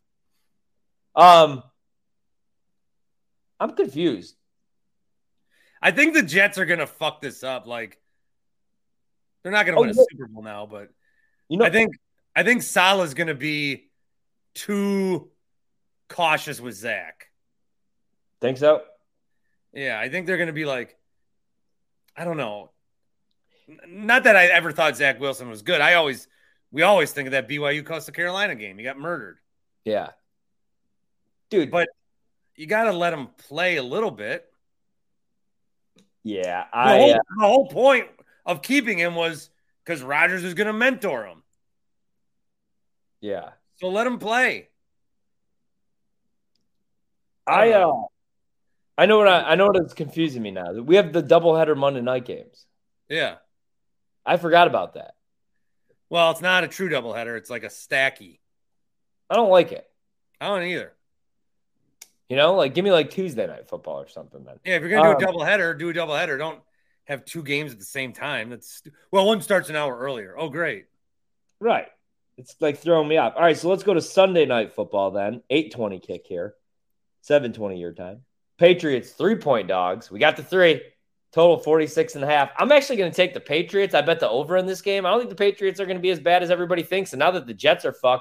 I'm confused. I think the Jets are going to fuck this up. Like, they're not going to win a Super Bowl now, but I think Salah's going to be too cautious with Zach. Think so? Yeah, I think they're going to be like, I don't know. Not that I ever thought Zach Wilson was good. We always think of that BYU Coastal Carolina game. He got murdered. Yeah. Dude. But you got to let him play a little bit. Yeah. The whole point of keeping him was because Rodgers was going to mentor him. Yeah. So let him play. I know what is confusing me now. We have the doubleheader Monday night games. Yeah. I forgot about that. Well, it's not a true doubleheader. It's like a stacky. I don't like it. I don't either. Give me like Tuesday night football or something then. Yeah, if you're going to do a doubleheader. Don't have 2 games at the same time. One starts an hour earlier. Oh, great. Right. It's like throwing me off. All right, so let's go to Sunday night football then. 8:20 kick here. 7:20 your time. Patriots 3-point dogs. We got the 3. Total 46.5. I'm actually going to take the Patriots. I bet the over in this game. I don't think the Patriots are going to be as bad as everybody thinks. And now that the Jets are fucked,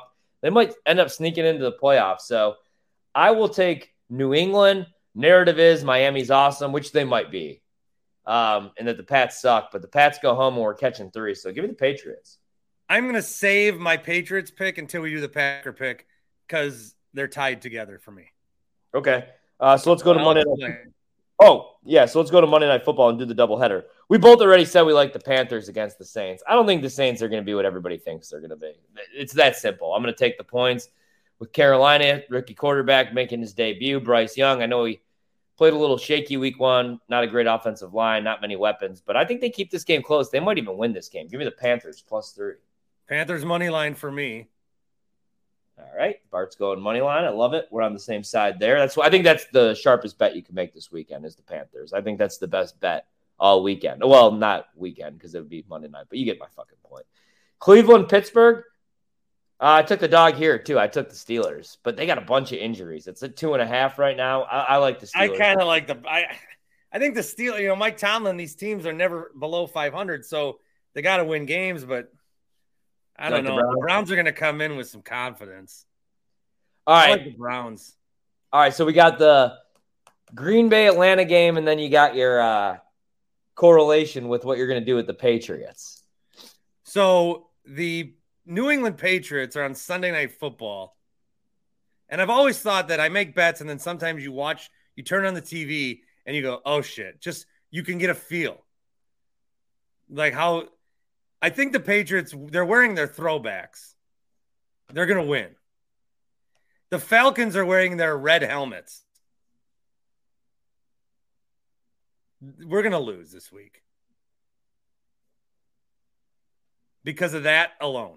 They might end up sneaking into the playoffs. So I will take New England. Narrative is Miami's awesome, which they might be. And that the Pats suck, but the Pats go home and we're catching 3. So give me the Patriots. I'm going to save my Patriots pick until we do the Packer pick because they're tied together for me. Okay. So let's go to Monday Night. Oh, yeah. So let's go to Monday Night Football and do the doubleheader. We both already said we like the Panthers against the Saints. I don't think the Saints are going to be what everybody thinks they're going to be. It's that simple. I'm going to take the points with Carolina, rookie quarterback making his debut, Bryce Young. I know he played a little shaky week 1, not a great offensive line, not many weapons, but I think they keep this game close. They might even win this game. Give me the Panthers +3. Panthers money line for me. All right. Bart's going money line. I love it. We're on the same side there. I think that's the sharpest bet you can make this weekend is the Panthers. I think that's the best bet all weekend. Well, not weekend because it would be Monday night, but you get my fucking point. Cleveland, Pittsburgh. I took the dog here too. I took the Steelers, but they got a bunch of injuries. It's at 2.5 right now. I like the Steelers. I kind of like I think the Steelers, Mike Tomlin, these teams are never below 500, so they got to win games, but I don't know. The Browns are going to come in with some confidence. All right. I like the Browns. All right, so we got the Green Bay Atlanta game, and then you got your correlation with what you're going to do with the Patriots. So the New England Patriots are on Sunday Night Football. And I've always thought that I make bets, and then sometimes you turn on the TV and you go, oh shit, you can get a feel. Like how I think the Patriots, they're wearing their throwbacks. They're going to win. The Falcons are wearing their red helmets. We're going to lose this week. Because of that alone.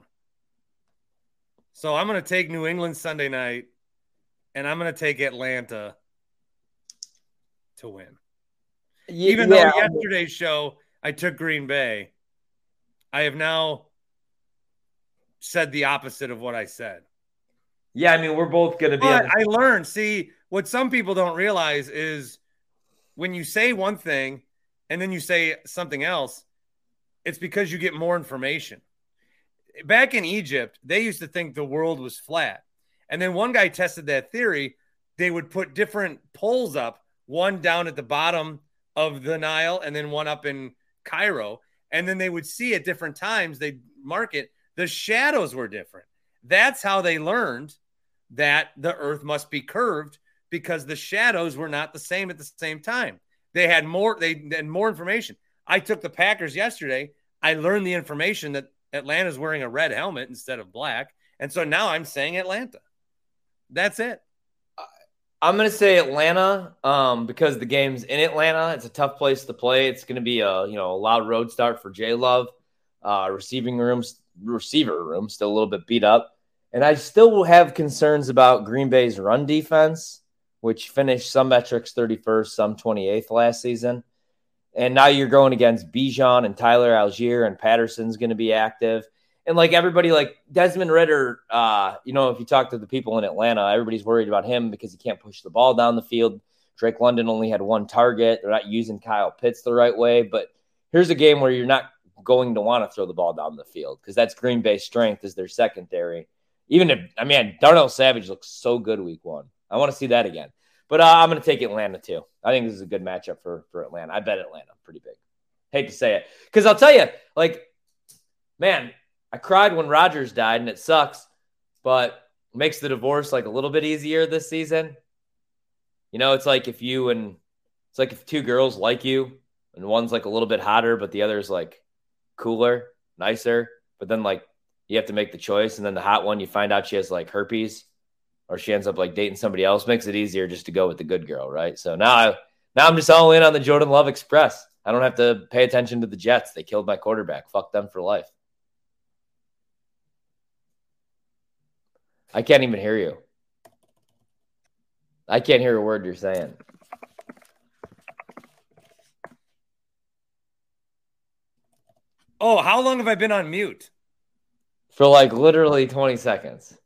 So I'm going to take New England Sunday night, and I'm going to take Atlanta to win. Even though yesterday's show, I took Green Bay, I have now said the opposite of what I said. Yeah, I mean, we're both going to be. But I learned. See, what some people don't realize is when you say one thing and then you say something else, it's because you get more information. Back in Egypt, they used to think the world was flat. And then one guy tested that theory. They would put different poles up, one down at the bottom of the Nile and then one up in Cairo. And then they would see at different times, they'd mark it, the shadows were different. That's how they learned that the earth must be curved because the shadows were not the same at the same time. They had more information. I took the Packers yesterday. I learned the information that Atlanta's wearing a red helmet instead of black. And so now I'm saying Atlanta. That's it. I'm going to say Atlanta because the game's in Atlanta. It's a tough place to play. It's going to be a loud road start for J-Love. Receiver room still a little bit beat up. And I still have concerns about Green Bay's run defense, which finished some metrics 31st, some 28th last season. And now you're going against Bijan and Tyler Algier, and Patterson's going to be active. And like everybody, like Desmond Ridder, if you talk to the people in Atlanta, everybody's worried about him because he can't push the ball down the field. Drake London only had one target. They're not using Kyle Pitts the right way. But here's a game where you're not going to want to throw the ball down the field because that's Green Bay's strength is their secondary. Darnell Savage looks so good week 1. I want to see that again. But I'm going to take Atlanta too. I think this is a good matchup for Atlanta. I bet Atlanta pretty big. Hate to say it. Because I'll tell you, I cried when Rodgers died, and it sucks, but it makes the divorce a little bit easier this season. It's like if two girls like you, and one's a little bit hotter, but the other's cooler, nicer. But then you have to make the choice, and then the hot one, you find out she has herpes, or she ends up dating somebody else. Makes it easier just to go with the good girl, right? So now I'm just all in on the Jordan Love Express. I don't have to pay attention to the Jets. They killed my quarterback. Fuck them for life. I can't even hear you. I can't hear a word you're saying. Oh, how long have I been on mute? For literally 20 seconds.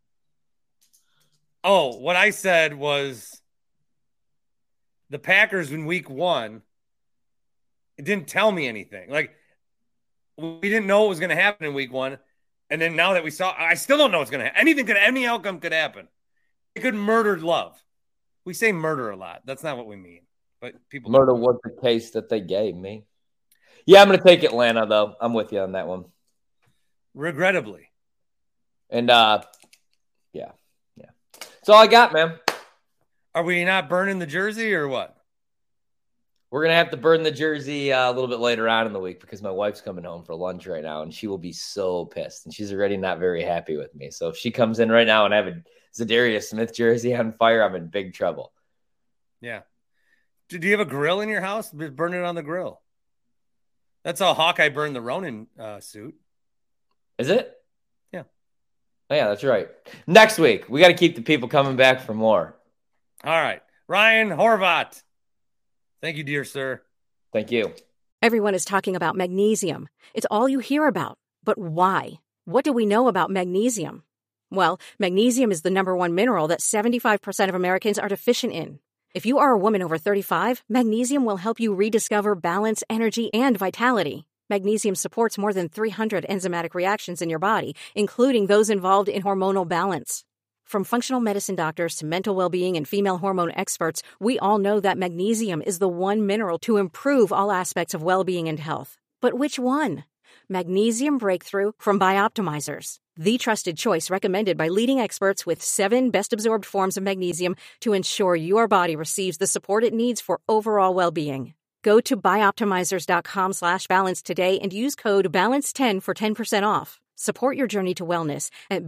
Oh, what I said was the Packers in week 1, it didn't tell me anything. We didn't know what was going to happen in week 1. And then now that we saw, I still don't know what's going to happen. Any outcome could happen. It could murder Love. We say murder a lot. That's not what we mean. But people murder was the case that they gave me. Yeah, I'm going to take Atlanta, though. I'm with you on that one. Regrettably. And, yeah. That's all I got, man. Are we not burning the jersey or what? We're going to have to burn the jersey a little bit later on in the week because my wife's coming home for lunch right now, and she will be so pissed. And she's already not very happy with me. So if she comes in right now and I have a Zadarius Smith jersey on fire, I'm in big trouble. Yeah. Do you have a grill in your house? Burn it on the grill. That's how Hawkeye burned the Ronin suit. Is it? Yeah. Oh, yeah, that's right. Next week, we got to keep the people coming back for more. All right. Ryan Horvat. Thank you, dear sir. Thank you. Everyone is talking about magnesium. It's all you hear about. But why? What do we know about magnesium? Well, magnesium is the number one mineral that 75% of Americans are deficient in. If you are a woman over 35, magnesium will help you rediscover balance, energy, and vitality. Magnesium supports more than 300 enzymatic reactions in your body, including those involved in hormonal balance. From functional medicine doctors to mental well-being and female hormone experts, we all know that magnesium is the one mineral to improve all aspects of well-being and health. But which one? Magnesium Breakthrough from Bioptimizers, the trusted choice recommended by leading experts with 7 best-absorbed forms of magnesium to ensure your body receives the support it needs for overall well-being. Go to bioptimizers.com/balance today and use code BALANCE10 for 10% off. Support your journey to wellness at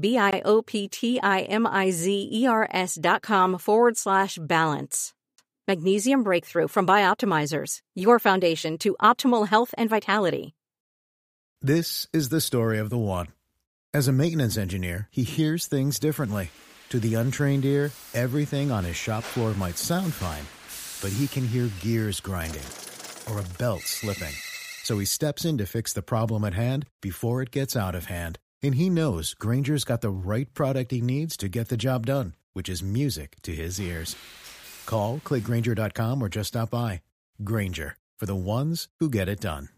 bioptimizers.com/balance. Magnesium Breakthrough from Bioptimizers, your foundation to optimal health and vitality. This is the story of the one. As a maintenance engineer, he hears things differently. To the untrained ear, everything on his shop floor might sound fine, but he can hear gears grinding or a belt slipping. So he steps in to fix the problem at hand before it gets out of hand. And he knows Grainger's got the right product he needs to get the job done, which is music to his ears. Call, click Grainger.com, or just stop by. Grainger, for the ones who get it done.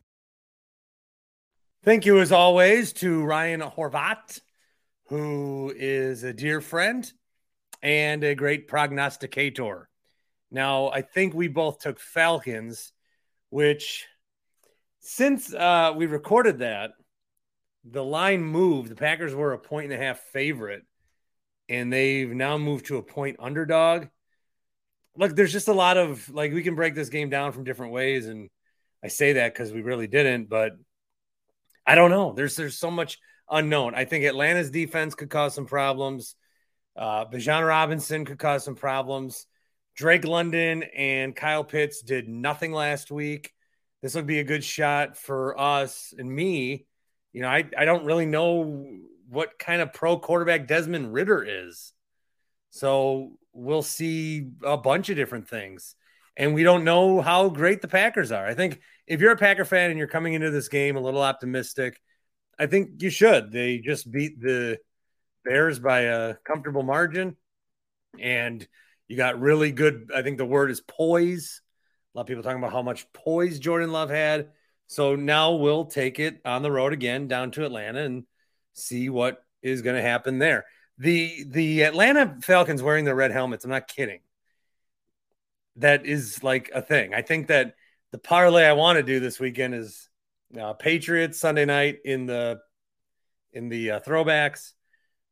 Thank you, as always, to Ryan Horvat, who is a dear friend and a great prognosticator. Now, I think we both took Falcons, which, since we recorded that, the line moved. The Packers were a 1.5 favorite, and they've now moved to a point underdog. Look, there's just a lot of, we can break this game down from different ways, and I say that because we really didn't, but I don't know. There's so much unknown. I think Atlanta's defense could cause some problems. Bijan Robinson could cause some problems. Drake London and Kyle Pitts did nothing last week. This would be a good shot for us and me. You know, I don't really know what kind of pro quarterback Desmond Ridder is. So we'll see a bunch of different things. And we don't know how great the Packers are. I think if you're a Packer fan and you're coming into this game a little optimistic, I think you should. They just beat the Bears by a comfortable margin. And you got really good, I think the word is poise. A lot of people talking about how much poise Jordan Love had. So now we'll take it on the road again down to Atlanta and see what is going to happen there. The Atlanta Falcons wearing their red helmets, I'm not kidding. That is like a thing. I think that the parlay I want to do this weekend is Patriots Sunday night in the throwbacks,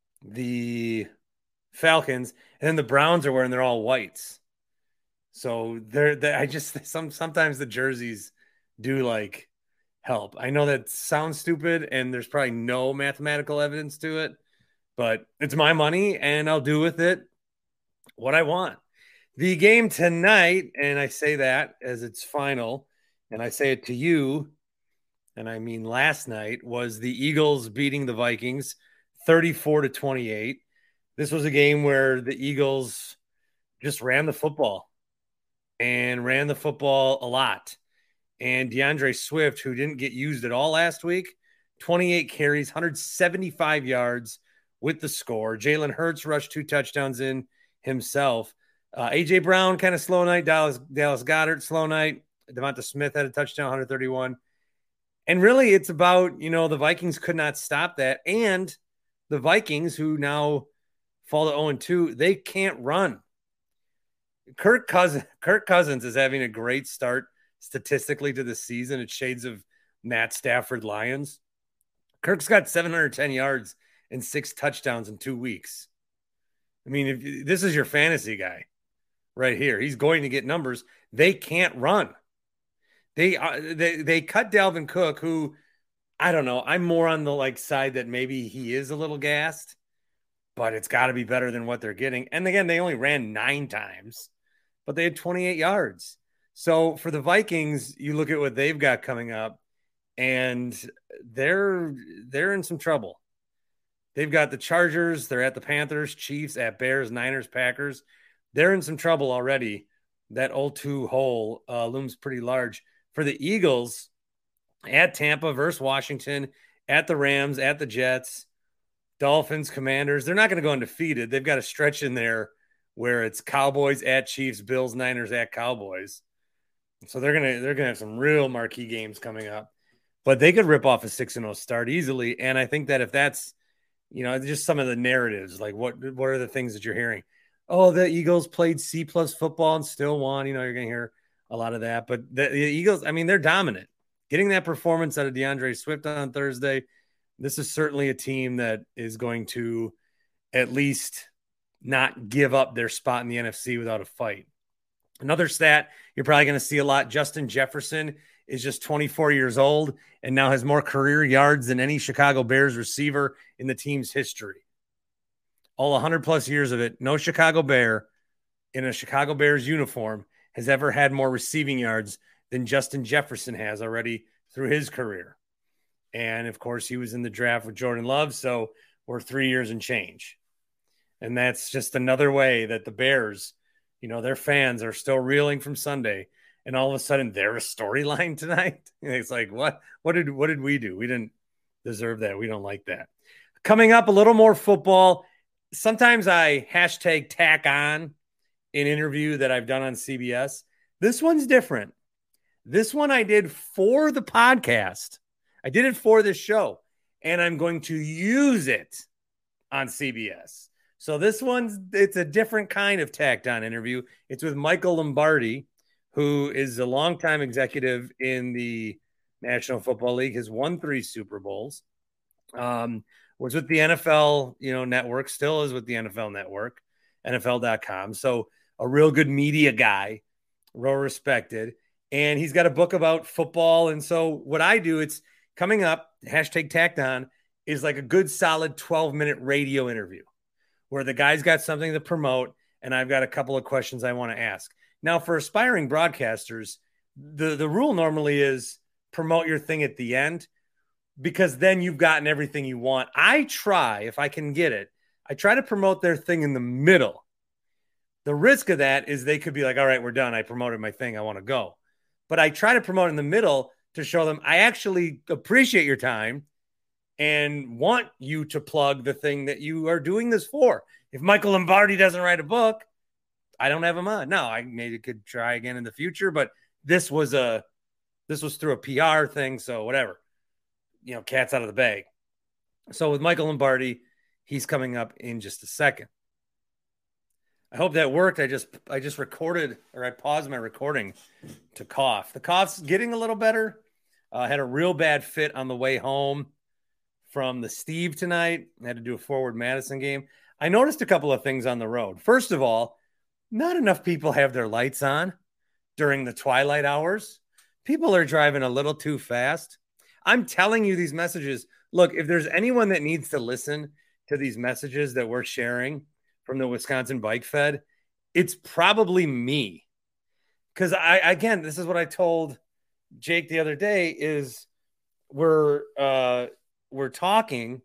the Falcons, and then the Browns are wearing their all whites. So sometimes the jerseys do like help. I know that sounds stupid and there's probably no mathematical evidence to it, but it's my money and I'll do with it what I want. The game tonight, and I say that as its final, and I say it to you, and I mean last night, was the Eagles beating the Vikings 34-28. This was a game where the Eagles just ran the football and ran the football a lot. And DeAndre Swift, who didn't get used at all last week, 28 carries, 175 yards with the score. Jalen Hurts rushed 2 touchdowns in himself. A.J. Brown, kind of slow night. Dallas Goedert, slow night. Devonta Smith had a touchdown, 131. And really, it's about, the Vikings could not stop that. And the Vikings, who now fall to 0-2, they can't run. Kirk Cousins is having a great start statistically to the season. It's shades of Matt Stafford Lions. Kirk's got 710 yards and 6 touchdowns in 2 weeks. I mean, if this is your fantasy guy right here, he's going to get numbers. They can't run. They cut Dalvin Cook, who, I don't know, I'm more on the side that maybe he is a little gassed, but it's got to be better than what they're getting. And again, they only ran 9 times, but they had 28 yards. So for the Vikings, you look at what they've got coming up, and they're in some trouble. They've got the Chargers, they're at the Panthers, Chiefs, at Bears, Niners, Packers. They're in some trouble already. That 0-2 hole looms pretty large. For the Eagles, at Tampa versus Washington, at the Rams, at the Jets, Dolphins, Commanders, they're not going to go undefeated. They've got a stretch in there where it's Cowboys at Chiefs, Bills, Niners at Cowboys. So they're gonna have some real marquee games coming up. But they could rip off a 6-0 start easily. And I think that if that's, just some of the narratives, like what are the things that you're hearing? Oh, the Eagles played C+ football and still won. You're going to hear a lot of that. But the Eagles, I mean, they're dominant. Getting that performance out of DeAndre Swift on Thursday, this is certainly a team that is going to at least not give up their spot in the NFC without a fight. Another stat you're probably going to see a lot, Justin Jefferson is just 24 years old and now has more career yards than any Chicago Bears receiver in the team's history. All 100-plus years of it, no Chicago Bear in a Chicago Bears uniform has ever had more receiving yards than Justin Jefferson has already through his career. And, of course, he was in the draft with Jordan Love, so we're 3 years and change. And that's just another way that the Bears, their fans are still reeling from Sunday, and all of a sudden they're a storyline tonight. And it's like, what did we do? We didn't deserve that. We don't like that. Coming up, a little more football. Sometimes I hashtag tack on an interview that I've done on CBS. This one's different. This one I did for the podcast. I did it for this show, and I'm going to use it on CBS. So this it's a different kind of tacked on interview. It's with Michael Lombardi, who is a longtime executive in the National Football League, has won 3 Super Bowls, was with the NFL, network, still is with the NFL network, NFL.com. So a real good media guy, real respected. And he's got a book about football. And so what I do, it's coming up, hashtag tacked on, is like a good solid 12-minute radio interview where the guy's got something to promote and I've got a couple of questions I want to ask. Now, for aspiring broadcasters, the rule normally is promote your thing at the end, because then you've gotten everything you want. I try, if I can get it, I try to promote their thing in the middle. The risk of that is they could be like, all right, we're done. I promoted my thing. I want to go. But I try to promote in the middle to show them I actually appreciate your time and want you to plug the thing that you are doing this for. If Michael Lombardi doesn't write a book, I don't have him on. No, I maybe could try again in the future, but this was through a PR thing, so whatever. Cat's out of the bag. So with Michael Lombardi, he's coming up in just a second. I hope that worked. I just recorded, or I paused my recording to cough. The cough's getting a little better. I had a real bad fit on the way home from the Steve tonight. I had to do a Forward Madison game. I noticed a couple of things on the road. First of all, not enough people have their lights on during the twilight hours. People are driving a little too fast. I'm telling you these messages. Look, if there's anyone that needs to listen to these messages that we're sharing from the Wisconsin Bike Fed, it's probably me. Because again, this is what I told Jake the other day is we're talking,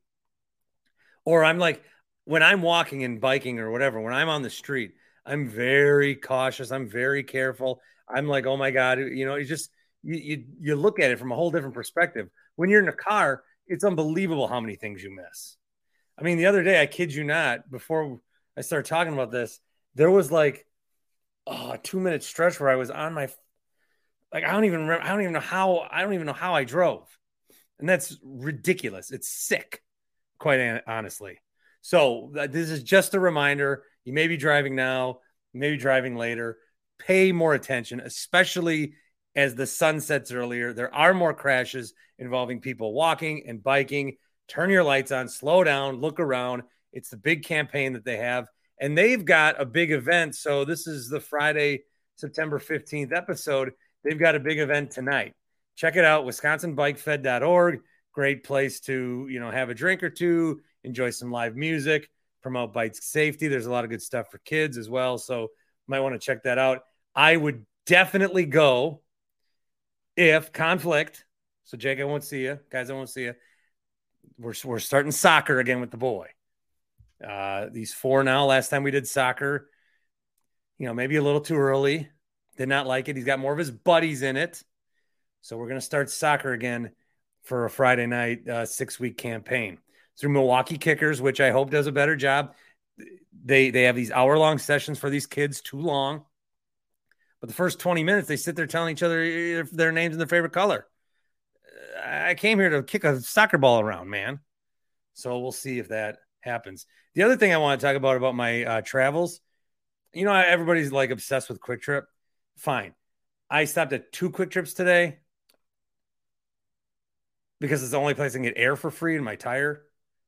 or I'm like, when I'm walking and biking or whatever, when I'm on the street, I'm very cautious. I'm very careful. I'm like, oh my God, it's just, you look at it from a whole different perspective. When you're in a car, it's unbelievable how many things you miss. I mean, the other day, I kid you not, before I started talking about this, there was like a 2-minute stretch where I was on my, I don't even know how I drove. And that's ridiculous. It's sick, quite honestly. So this is just a reminder. You may be driving now, you may be driving later. Pay more attention, especially as the sun sets earlier. There are more crashes involving people walking and biking. Turn your lights on, slow down, look around. It's the big campaign that they have. And they've got a big event. So this is the Friday, September 15th episode. They've got a big event tonight. Check it out, wisconsinbikefed.org. Great place to, have a drink or two, enjoy some live music, promote bike safety. There's a lot of good stuff for kids as well. So might want to check that out. I would definitely go if conflict. So Jake, I won't see you. Guys, I won't see you. We're starting soccer again with the boy. These 4 now. Last time we did soccer, maybe a little too early. Did not like it. He's got more of his buddies in it. So we're going to start soccer again for a Friday night 6-week campaign through Milwaukee Kickers, which I hope does a better job. They have these hour-long sessions for these kids, too long. But the first 20 minutes, they sit there telling each other their names and their favorite color. I came here to kick a soccer ball around, man. So we'll see if that happens. The other thing I want to talk about my travels, everybody's like obsessed with Quick Trip. Fine. I stopped at 2 Quick Trips today because it's the only place I can get air for free in my tire.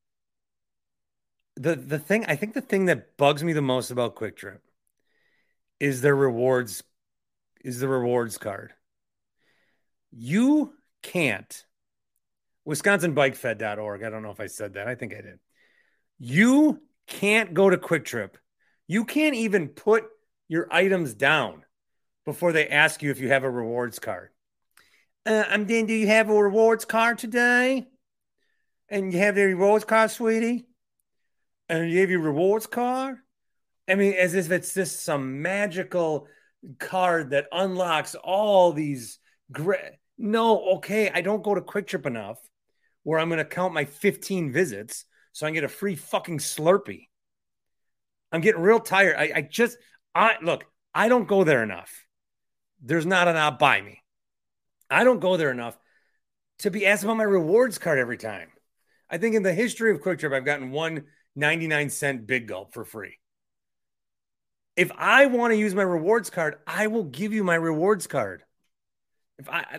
The thing that bugs me the most about Quick Trip is their rewards, the rewards card. You can't. WisconsinBikeFed.org. I don't know if I said that. I think I did. You can't go to Quick Trip. You can't even put your items down before they ask you if you have a rewards card. I'm Dan. Do you have a rewards card today? And you have the rewards card, sweetie? And you have your rewards card? I mean, as if it's just some magical card that unlocks all these great. No, okay, I don't go to Quick Trip enough where I'm going to count my 15 visits so I can get a free fucking Slurpee. I'm getting real tired. Look, I don't go there enough. There's not an out by me. I don't go there enough to be asked about my rewards card every time. I think in the history of Quick Trip, I've gotten one 99-cent Big Gulp for free. If I want to use my rewards card, I will give you my rewards card. If I'm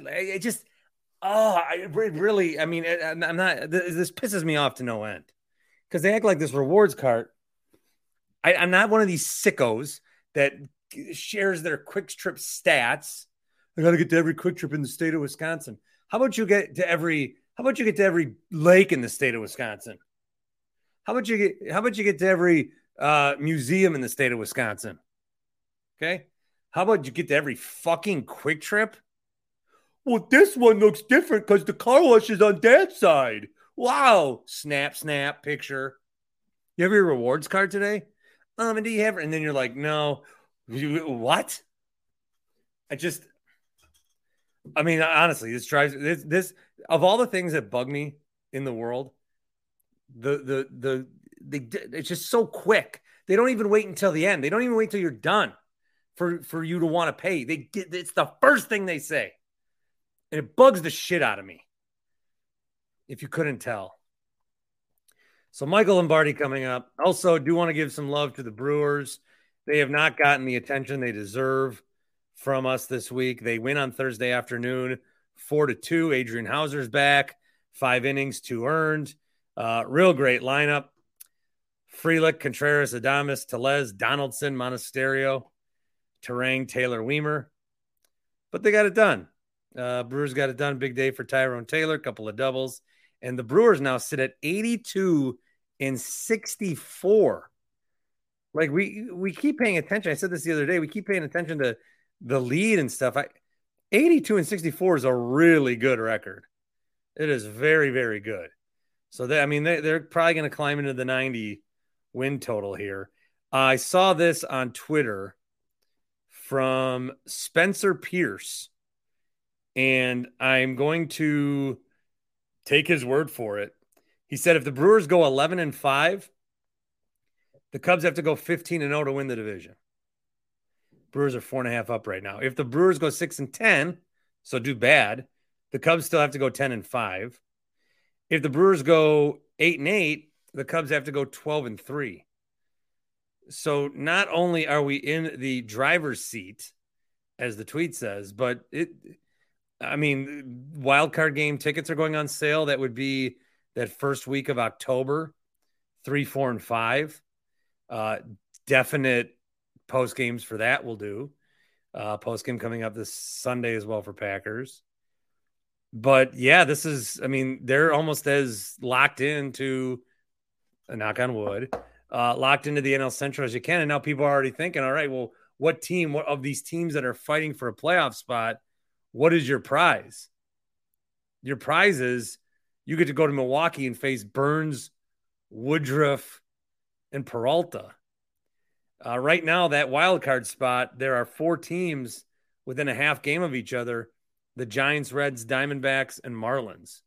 not, this pisses me off to no end because they act like this rewards card. I'm not one of these sickos that shares their Quick Trip stats. I got to get to every Quick Trip in the state of Wisconsin. How about you get to every lake in the state of Wisconsin? How about you get to every museum in the state of Wisconsin? Okay. How about you get to every fucking Quick Trip? Well, this one looks different because the car wash is on Dad's side. Wow. Snap, picture. You have your rewards card today? And do you have it? And then you're like, no. What? Honestly, this drives this of all the things that bug me in the world, it's just so quick. They don't even wait until the end. They don't even wait till you're done for you to want to pay. It's the first thing they say. And it bugs the shit out of me. If you couldn't tell. So Michael Lombardi coming up. Also, do want to give some love to the Brewers. They have not gotten the attention they deserve from us this week. They win on Thursday afternoon, 4-2. Adrian Hauser's back. 5 innings, 2 earned. Real great lineup. Frelick, Contreras, Adames, Tellez, Donaldson, Monasterio, Terang, Taylor, Weimer. But they got it done. Brewers got it done. Big day for Tyrone Taylor. Couple of doubles. And the Brewers now sit at 82-64. Like we keep paying attention. I said this the other day. We keep paying attention to the lead and stuff. 82-64 is a really good record. It is very, very good. So they're probably going to climb into the 90 win total here. I saw this on Twitter from Spencer Pierce, and I'm going to take his word for it. He said if the Brewers go 11-5, the Cubs have to go 15-0 to win the division. Brewers are 4.5 up right now. If the Brewers go 6-10, so do bad, the Cubs still have to go 10-5. If the Brewers go 8-8, the Cubs have to go 12-3. So not only are we in the driver's seat, as the tweet says, but wild card game tickets are going on sale. That would be that first week of October, 3, 4, and 5. Definite post games for that will do. Post game coming up this Sunday as well for Packers. But yeah, they're almost as locked into, a knock on wood, locked into the NL Central as you can. And now people are already thinking, all right, well, what of these teams that are fighting for a playoff spot, what is your prize? Your prize is you get to go to Milwaukee and face Burns, Woodruff, and Peralta. Right now, that wild card spot, there are 4 teams within a half game of each other: the Giants, Reds, Diamondbacks, and Marlins.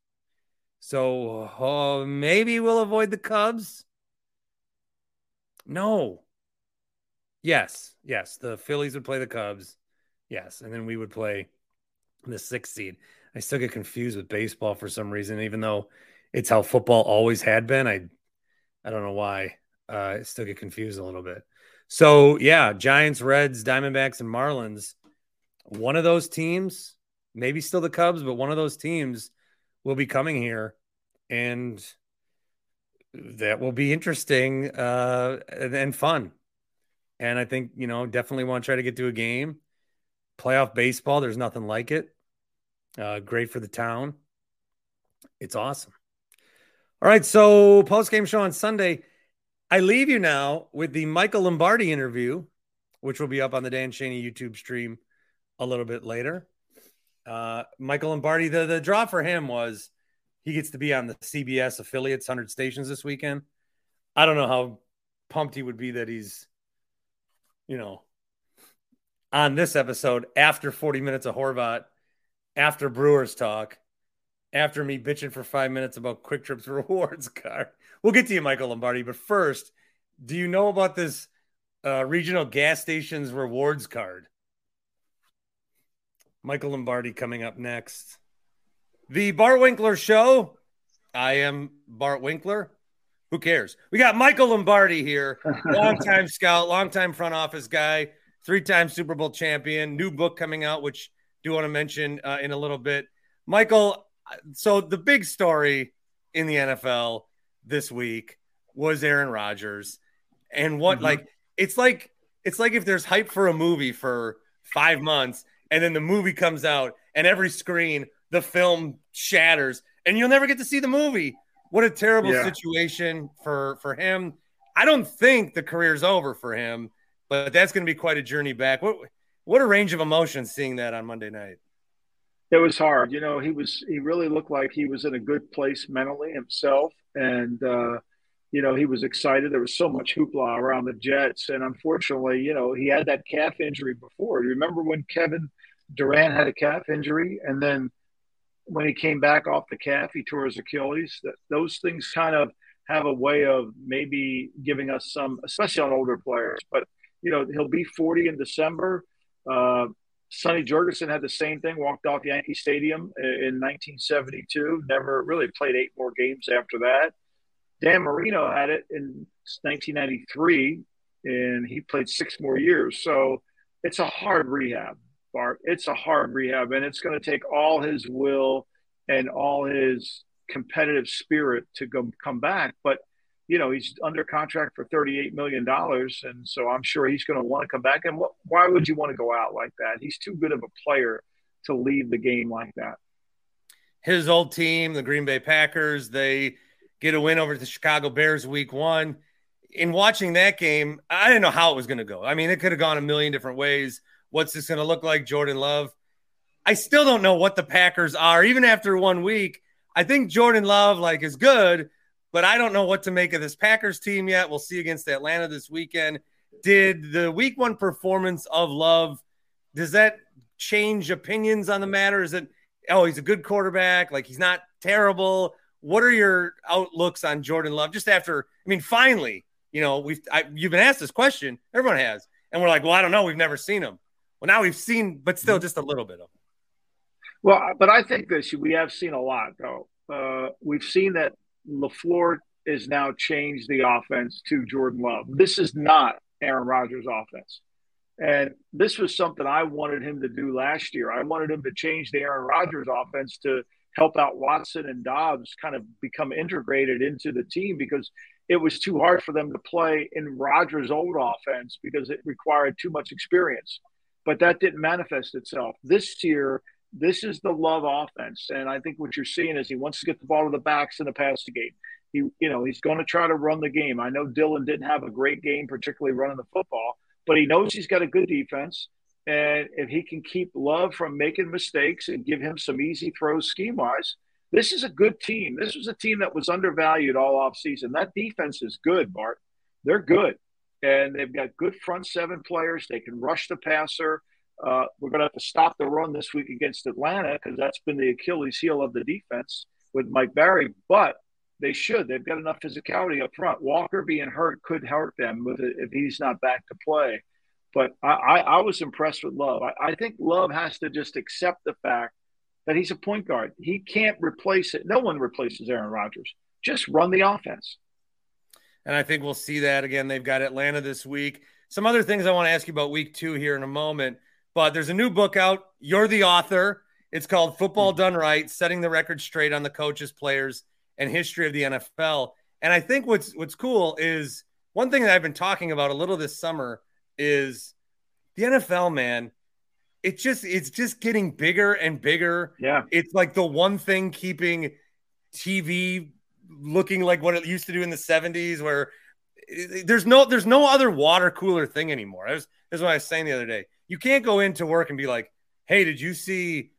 So maybe we'll avoid the Cubs. No. Yes. The Phillies would play the Cubs. Yes. And then we would play the 6th seed. I still get confused with baseball for some reason, even though it's how football always had been. I don't know why. I still get confused a little bit. So yeah, Giants, Reds, Diamondbacks, and Marlins. One of those teams, maybe still the Cubs, but one of those teams will be coming here, and that will be interesting and fun. And I think, definitely want to try to get to a game. Playoff baseball, there's nothing like it. Great for the town. It's awesome. All right, so post-game show on Sunday. I leave you now with the Michael Lombardi interview, which will be up on the Dan Cheney YouTube stream a little bit later. Michael Lombardi, the draw for him was he gets to be on the CBS affiliates 100 stations this weekend. I don't know how pumped he would be that he's, on this episode after 40 minutes of Horvat, after Brewers talk, after me bitching for 5 minutes about Quick Trip's rewards card. We'll get to you, Michael Lombardi. But first, do you know about this regional gas stations rewards card? Michael Lombardi coming up next. The Bart Winkler Show. I am Bart Winkler. Who cares? We got Michael Lombardi here. Longtime scout, longtime front office guy, 3-time Super Bowl champion, new book coming out, which I do want to mention in a little bit. Michael, so the big story in the NFL this week was Aaron Rodgers. And what, it's like if there's hype for a movie for 5 months and then the movie comes out and every screen, the film shatters and you'll never get to see the movie. What a terrible situation for him. I don't think the career's over for him, but that's going to be quite a journey back. What a range of emotions seeing that on Monday night. It was hard. He really looked like he was in a good place mentally himself. And, he was excited. There was so much hoopla around the Jets. And unfortunately, he had that calf injury before. Do you remember when Kevin Durant had a calf injury? And then when he came back off the calf, he tore his Achilles. Those things kind of have a way of maybe giving us some, especially on older players. But, he'll be 40 in December. Sonny Jurgensen had the same thing, walked off Yankee Stadium in 1972, never really played 8 more games after that. Dan Marino had it in 1993, and he played 6 more years. So it's a hard rehab, Bart. It's a hard rehab, and it's going to take all his will and all his competitive spirit to come back. But, he's under contract for $38 million, and so I'm sure he's going to want to come back. And why would you want to go out like that? He's too good of a player to leave the game like that. His old team, the Green Bay Packers, they get a win over the Chicago Bears week 1. In watching that game, I didn't know how it was going to go. I mean, it could have gone a million different ways. What's this going to look like, Jordan Love? I still don't know what the Packers are. Even after 1 week, I think Jordan Love is good, but I don't know what to make of this Packers team yet. We'll see against Atlanta this weekend. Did the week 1 performance of Love, does that change opinions on the matter? Is it, he's a good quarterback, he's not terrible? What are your outlooks on Jordan Love? Just after, finally, you've been asked this question. Everyone has. And we're like, well, I don't know. We've never seen him. Well, now we've seen, but still just a little bit of him. Well, but I think we have seen a lot, though. we've seen that LaFleur is now changed the offense to Jordan Love. This is not Aaron Rodgers' offense. And this was something I wanted him to do last year. I wanted him to change the Aaron Rodgers offense to help out Watson and Dobbs kind of become integrated into the team, because it was too hard for them to play in Rodgers' old offense because it required too much experience. But that didn't manifest itself. This year, this is the Love offense. And I think what you're seeing is he wants to get the ball to the backs in the passing game. He's going to try to run the game. I know Dillon didn't have a great game, particularly running the football, but he knows he's got a good defense. And if he can keep Love from making mistakes and give him some easy throws scheme-wise, this is a good team. This was a team that was undervalued all offseason. That defense is good, Bart. They're good. And they've got good front seven players. They can rush the passer. We're going to have to stop the run this week against Atlanta because that's been the Achilles heel of the defense with Mike Barry. But they should. They've got enough physicality up front. Walker being hurt could hurt them with it if he's not back to play. But I was impressed with Love. I think Love has to just accept the fact that he's a point guard. He can't replace it. No one replaces Aaron Rodgers. Just run the offense. And I think we'll see that again. They've got Atlanta this week. Some other things I want to ask you about week 2 here in a moment. But there's a new book out. You're the author. It's called Football Done Right, Setting the Record Straight on the Coaches, Players, and History of the NFL. And I think what's cool is one thing that I've been talking about a little this summer is the NFL, man. It's just getting bigger and bigger. Yeah. It's like the one thing keeping TV looking like what it used to do in the 70s, where there's no other water cooler thing anymore. That's what I was saying the other day. You can't go into work and be like, hey, did you see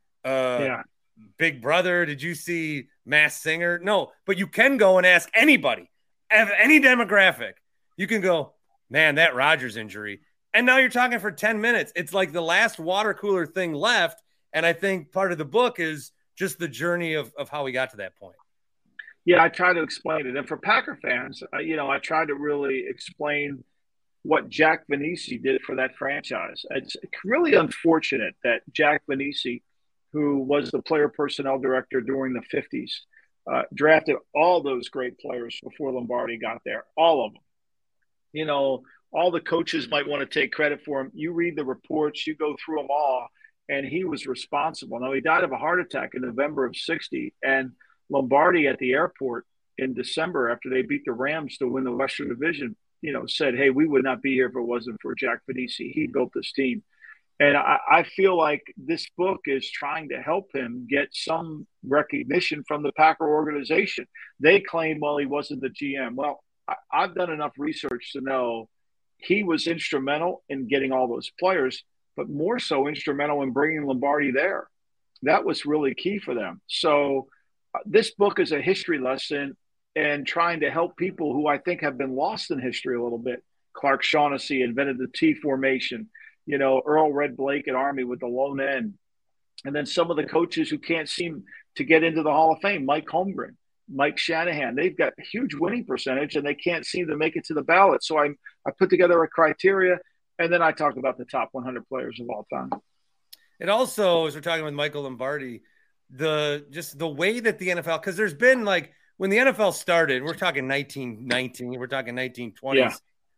Big Brother? Did you see Masked Singer? No, but you can go and ask anybody of any demographic. You can go, man, that Rodgers injury. And now you're talking for 10 minutes. It's like the last water cooler thing left. And I think part of the book is just the journey of how we got to that point. Yeah, I try to explain it. And for Packer fans, I try to really explain what Jack Vainisi did for that franchise. It's really unfortunate that Jack Vainisi, who was the player personnel director during the 50s, drafted all those great players before Lombardi got there, all of them. All the coaches might want to take credit for him. You read the reports, you go through them all, and he was responsible. Now, he died of a heart attack in November of 60, and Lombardi at the airport in December after they beat the Rams to win the Western Division, said, hey, we would not be here if it wasn't for Jack Vainisi. He built this team. And I feel like this book is trying to help him get some recognition from the Packer organization. They claim, well, he wasn't the GM. Well, I've done enough research to know he was instrumental in getting all those players, but more so instrumental in bringing Lombardi there. That was really key for them. So this book is a history lesson and trying to help people who I think have been lost in history a little bit. Clark Shaughnessy invented the T formation. Earl Red Blake at Army with the lone end. And then some of the coaches who can't seem to get into the Hall of Fame, Mike Holmgren, Mike Shanahan, they've got a huge winning percentage and they can't seem to make it to the ballot. So I put together a criteria, and then I talk about the top 100 players of all time. It also, as we're talking with Michael Lombardi, the way that the NFL, because there's been like when the NFL started, we're talking 1919, we're talking 1920s. Yeah.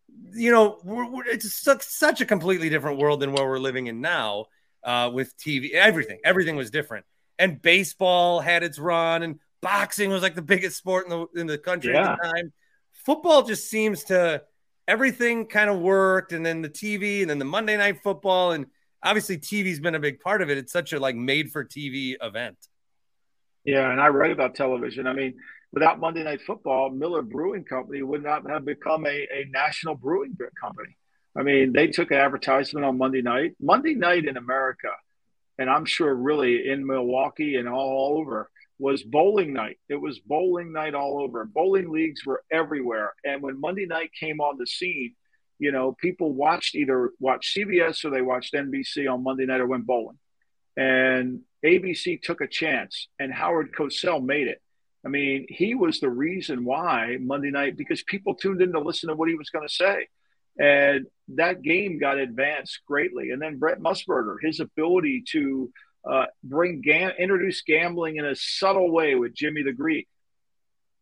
It's such a completely different world than where we're living in now with TV. Everything was different. And baseball had its run, and boxing was like the biggest sport in the country at the time. Football just seems to everything kind of worked, and then the TV, and then the Monday Night Football, and obviously TV's been a big part of it. It's such a made for TV event. Yeah, and I read about television. I mean, without Monday Night Football, Miller Brewing Company would not have become a national brewing company. I mean, they took an advertisement on Monday night. Monday night in America, and I'm sure really in Milwaukee and all over, was bowling night. It was bowling night all over. Bowling leagues were everywhere. And when Monday night came on the scene, people either watched CBS or they watched NBC on Monday night or went bowling. And ABC took a chance, and Howard Cosell made it. I mean, he was the reason why Monday night, because people tuned in to listen to what he was going to say. And that game got advanced greatly. And then Brett Musburger, his ability to introduce gambling in a subtle way with Jimmy the Greek.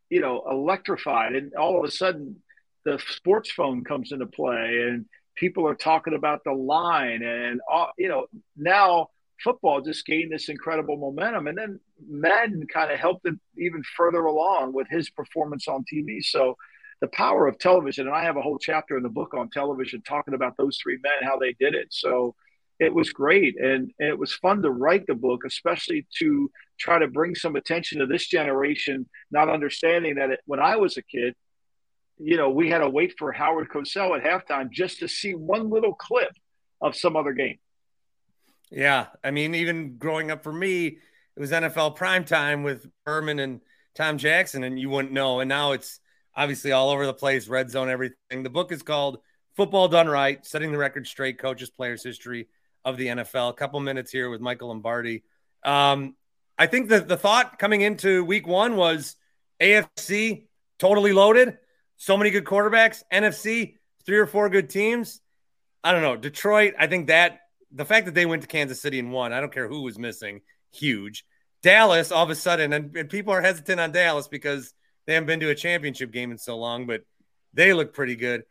electrified. And all of a sudden, the sports phone comes into play, and people are talking about the line. And, now football just gained this incredible momentum. And then Madden kind of helped it even further along with his performance on TV. So the power of television, and I have a whole chapter in the book on television talking about those three men, how they did it. So it was great. And it was fun to write the book, especially to try to bring some attention to this generation, not understanding that when I was a kid, we had to wait for Howard Cosell at halftime just to see one little clip of some other game. Yeah. I mean, even growing up for me, it was NFL primetime with Berman and Tom Jackson, and you wouldn't know. And now it's obviously all over the place, red zone, everything. The book is called Football Done Right, Setting the Record Straight, Coaches, Players, History of the NFL. A couple minutes here with Michael Lombardi. I think that the thought coming into week one was AFC totally loaded. So many good quarterbacks. NFC, 3 or 4 good teams. I don't know. Detroit, I think that the fact that they went to Kansas City and won, I don't care who was missing, huge. Dallas, all of a sudden, and people are hesitant on Dallas because they haven't been to a championship game in so long, but they look pretty good.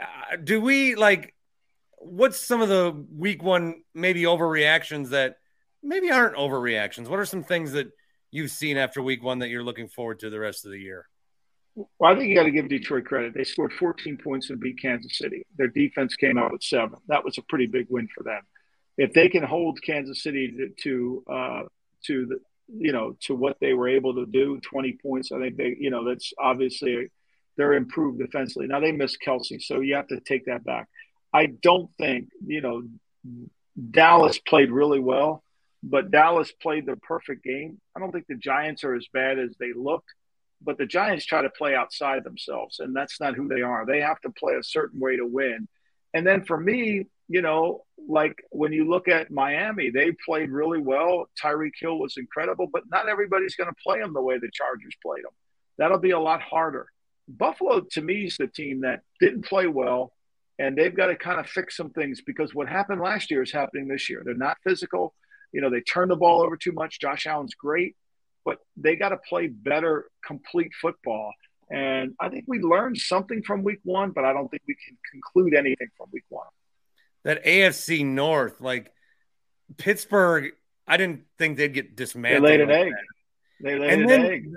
What's some of the week one maybe overreactions that maybe aren't overreactions? What are some things that you've seen after week one that you're looking forward to the rest of the year? Well, I think you got to give Detroit credit. They scored 14 points and beat Kansas City. Their defense came out with 7. That was a pretty big win for them. If they can hold Kansas City to what they were able to do, 20 points, I think that's obviously they're improved defensively. Now they missed Kelsey, so you have to take that back. I don't think, Dallas played really well, but Dallas played the perfect game. I don't think the Giants are as bad as they looked, but the Giants try to play outside themselves, and that's not who they are. They have to play a certain way to win. And then for me, when you look at Miami, they played really well. Tyreek Hill was incredible, but not everybody's going to play them the way the Chargers played them. That'll be a lot harder. Buffalo, to me, is the team that didn't play well, and they've got to kind of fix some things because what happened last year is happening this year. They're not physical. They turn the ball over too much. Josh Allen's great, but they got to play better, complete football. And I think we learned something from week one, but I don't think we can conclude anything from week one. That AFC North, like Pittsburgh, I didn't think they'd get dismantled. They laid an egg. They laid an egg.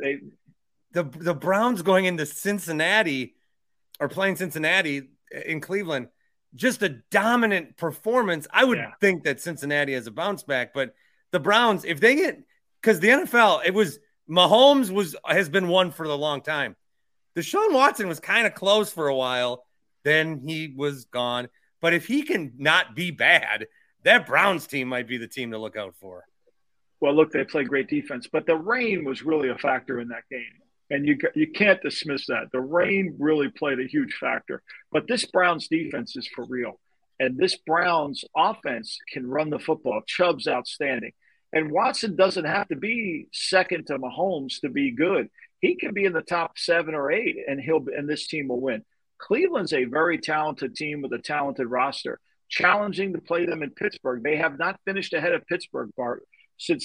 The Browns going into Cincinnati or playing Cincinnati in Cleveland, just a dominant performance. I would think that Cincinnati has a bounce back, but the Browns, if they get – because the NFL, Mahomes has been one for a long time. Deshaun Watson was kind of close for a while. Then he was gone. But if he can not be bad, that Browns team might be the team to look out for. Well, look, they play great defense, but the rain was really a factor in that game. And you can't dismiss that. The rain really played a huge factor. But this Browns defense is for real. And this Browns offense can run the football. Chubb's outstanding. And Watson doesn't have to be second to Mahomes to be good. He can be in the top 7 or 8, and this team will win. Cleveland's a very talented team with a talented roster. Challenging to play them in Pittsburgh. They have not finished ahead of Pittsburgh, Bart, since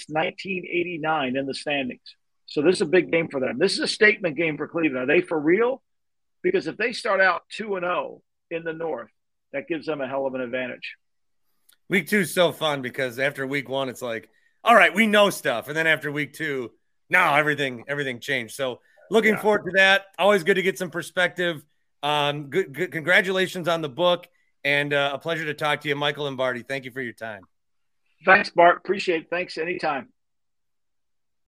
1989 in the standings. So this is a big game for them. This is a statement game for Cleveland. Are they for real? Because if they start out 2-0 in the North, that gives them a hell of an advantage. Week 2 is so fun because after week 1, it's like, all right, we know stuff. And then after week 2, now everything changed. So looking forward to that. Always good to get some perspective. Good. Congratulations on the book, and a pleasure to talk to you, Michael Lombardi. Thank you for your time. Thanks, Bart. Appreciate it. Thanks anytime.